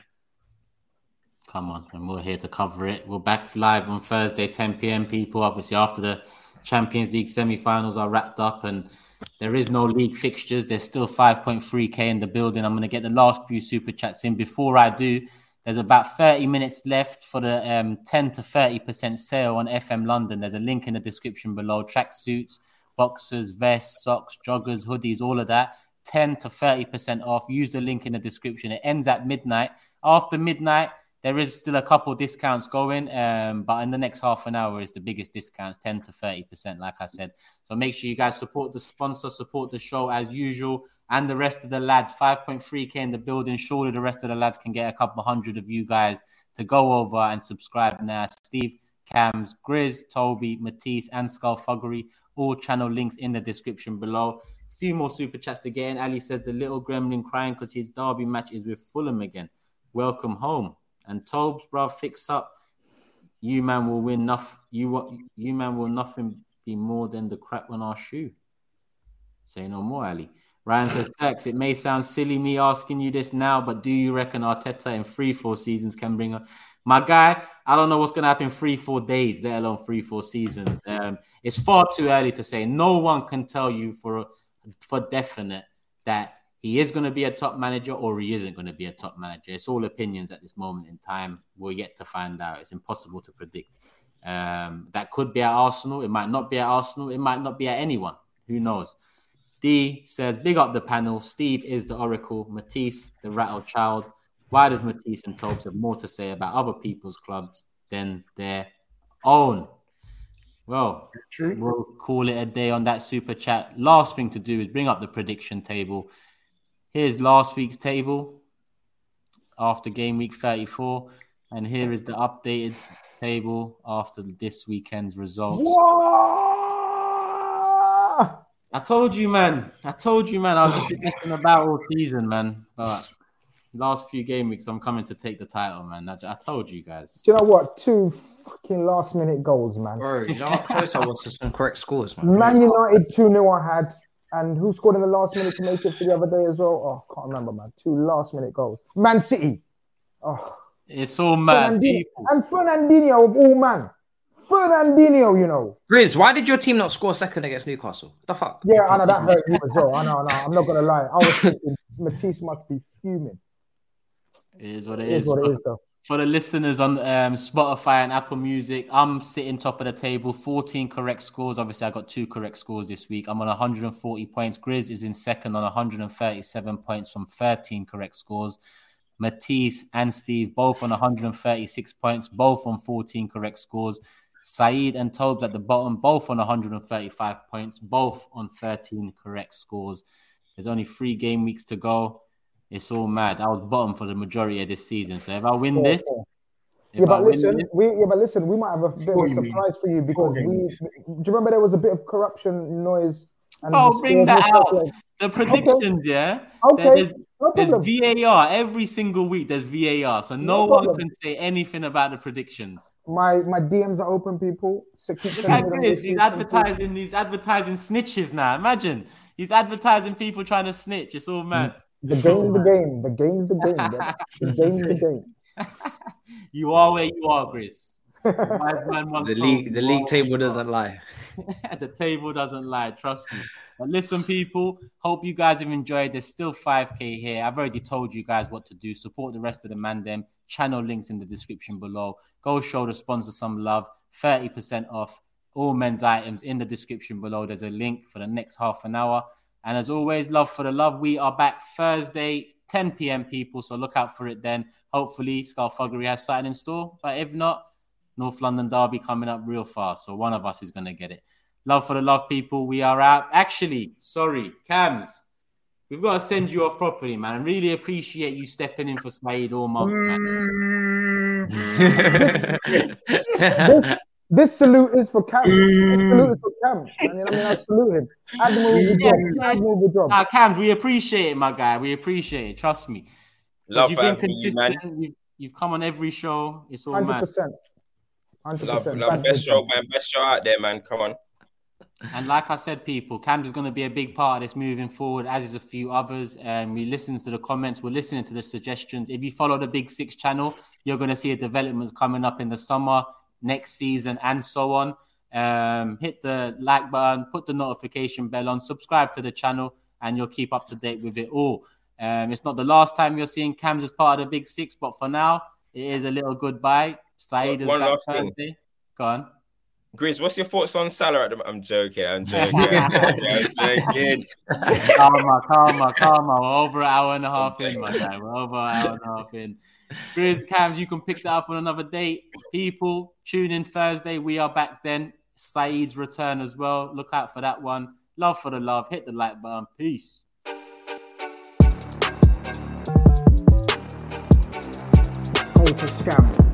Speaker 1: Come on, and we're here to cover it. We're back live on Thursday, 10 p.m. people. Obviously, after the Champions League semi-finals are wrapped up and there is no league fixtures. There's still 5.3k in the building. I'm going to get the last few super chats in. Before I do, there's about 30 minutes left for the 10 to 30% sale on FM London. There's a link in the description below. Tracksuits, boxers, vests, socks, joggers, hoodies, all of that. 10 to 30% off. Use the link in the description. It ends at midnight. After midnight, there is still a couple of discounts going, but in the next half an hour is the biggest discounts, 10 to 30%, like I said. So make sure you guys support the sponsor, support the show as usual, and the rest of the lads. 5.3k in the building. Surely the rest of the lads can get a couple hundred of you guys to go over and subscribe now. Steve, Cams, Grizz, Toby, Matisse, and Skullfuggery. All channel links in the description below. A few more super chats to get in. Ali says the little gremlin crying because his derby match is with Fulham again. Welcome home. And Tobes, bro, fix up. You man will win nothing. You man will nothing be more than the crack on our shoe. Say no more, Ali. Ryan says, Tex, it may sound silly me asking you this now, but do you reckon Arteta in 3-4 seasons can bring up? My guy, I don't know what's going to happen 3-4 days, let alone 3-4 seasons. It's far too early to say. No one can tell you for definite that he is going to be a top manager or he isn't going to be a top manager. It's all opinions at this moment in time. We're yet to find out. It's impossible to predict. That could be at Arsenal. It might not be at Arsenal. It might not be at anyone. Who knows? D says, big up the panel. Steve is the oracle. Matisse, the rattle child. Why does Matisse and Tobes have more to say about other people's clubs than their own? Well, we'll call it a day on that super chat. Last thing to do is bring up the prediction table. Here's last week's table after game week 34. And here is the updated table after this weekend's results.
Speaker 6: Whoa!
Speaker 1: I told you, man. I was just messing about all season, man. But last few game weeks, I'm coming to take the title, man. I told you guys.
Speaker 6: Do you know what? 2 fucking last-minute goals, man.
Speaker 2: Bro, you know how close I was to some correct scores, man.
Speaker 6: Man United 2-0 I had. And who scored in the last minute to make it for the other day as well? Oh, can't remember, man. 2 last-minute goals. Man City. Oh,
Speaker 1: it's all mad.
Speaker 6: And Fernandinho of all man. Fernandinho, you know.
Speaker 2: Grizz, why did your team not score second against Newcastle? The fuck?
Speaker 6: Yeah, I know that hurt me as well. I know. I'm not going to lie. I was thinking Matisse must be fuming.
Speaker 1: It is what it
Speaker 6: is. What it is, though.
Speaker 1: For the listeners on Spotify and Apple Music, I'm sitting top of the table, 14 correct scores. Obviously, I got 2 correct scores this week. I'm on 140 points. Grizz is in second on 137 points from 13 correct scores. Matisse and Steve both on 136 points, both on 14 correct scores. Saeed and Tobes at the bottom, both on 135 points, both on 13 correct scores. There's only 3 game weeks to go. It's all mad. I was bottom for the majority of this season. So if I win this,
Speaker 6: But listen, we might have a bit of a surprise for you because do you remember there was a bit of corruption noise? And
Speaker 1: bring that out. The predictions, yeah.
Speaker 6: Okay.
Speaker 1: There's VAR every single week. There's VAR, so no one can say anything about the predictions.
Speaker 6: My DMs are open, people. So
Speaker 1: look at Chris. He's advertising snitches now. Imagine he's advertising people trying to snitch. It's all mad.
Speaker 6: The game. The game's the game. The game's the game.
Speaker 1: You are where you are, Chris.
Speaker 2: The league table doesn't lie.
Speaker 1: The table doesn't lie. Trust me. But listen, people, hope you guys have enjoyed. There's still 5K here. I've already told you guys what to do. Support the rest of the Mandem. Channel links in the description below. Go show the sponsor some love. 30% off all men's items in the description below. There's a link for the next half an hour. And as always, love for the love. We are back Thursday, 10 p.m. people. So look out for it then. Hopefully, Scarfuggery has something in store. But if not, North London Derby coming up real fast. So one of us is going to get it. Love for the love, people. We are out. Actually, sorry, Cams. We've got to send you off properly, man. I really appreciate you stepping in for Saeed all month, man.
Speaker 6: This salute is for Cam. This salute is for Cam. I salute him. Admirable job.
Speaker 1: Nah, Cams, we appreciate it, my guy. We appreciate it. Trust me.
Speaker 4: Love
Speaker 1: you've been consistent. You, man. You've come on every show. It's all
Speaker 6: 100%.
Speaker 4: 100%. Love. Best show, man. Best show out there, man. Come on.
Speaker 1: And like I said, people, Cams is going to be a big part of this moving forward, as is a few others. We listen to the comments. We're listening to the suggestions. If you follow the Big Six channel, you're going to see developments coming up in the summer, next season, and so on. Hit the like button, put the notification bell on, subscribe to the channel, and you'll keep up to date with it all. It's not the last time you're seeing Cams as part of the Big Six, but for now, it is a little goodbye. Saeed is back Thursday. Go on.
Speaker 4: Grizz, what's your thoughts on Salah at the moment? I'm joking. I'm joking.
Speaker 1: Calma. We're over an hour and a half in, my guy. We're over an hour and a half in. Grizz, Cams, you can pick that up on another date. People, tune in Thursday. We are back then. Saeed's return as well. Look out for that one. Love for the love. Hit the like button. Peace.
Speaker 6: Scam.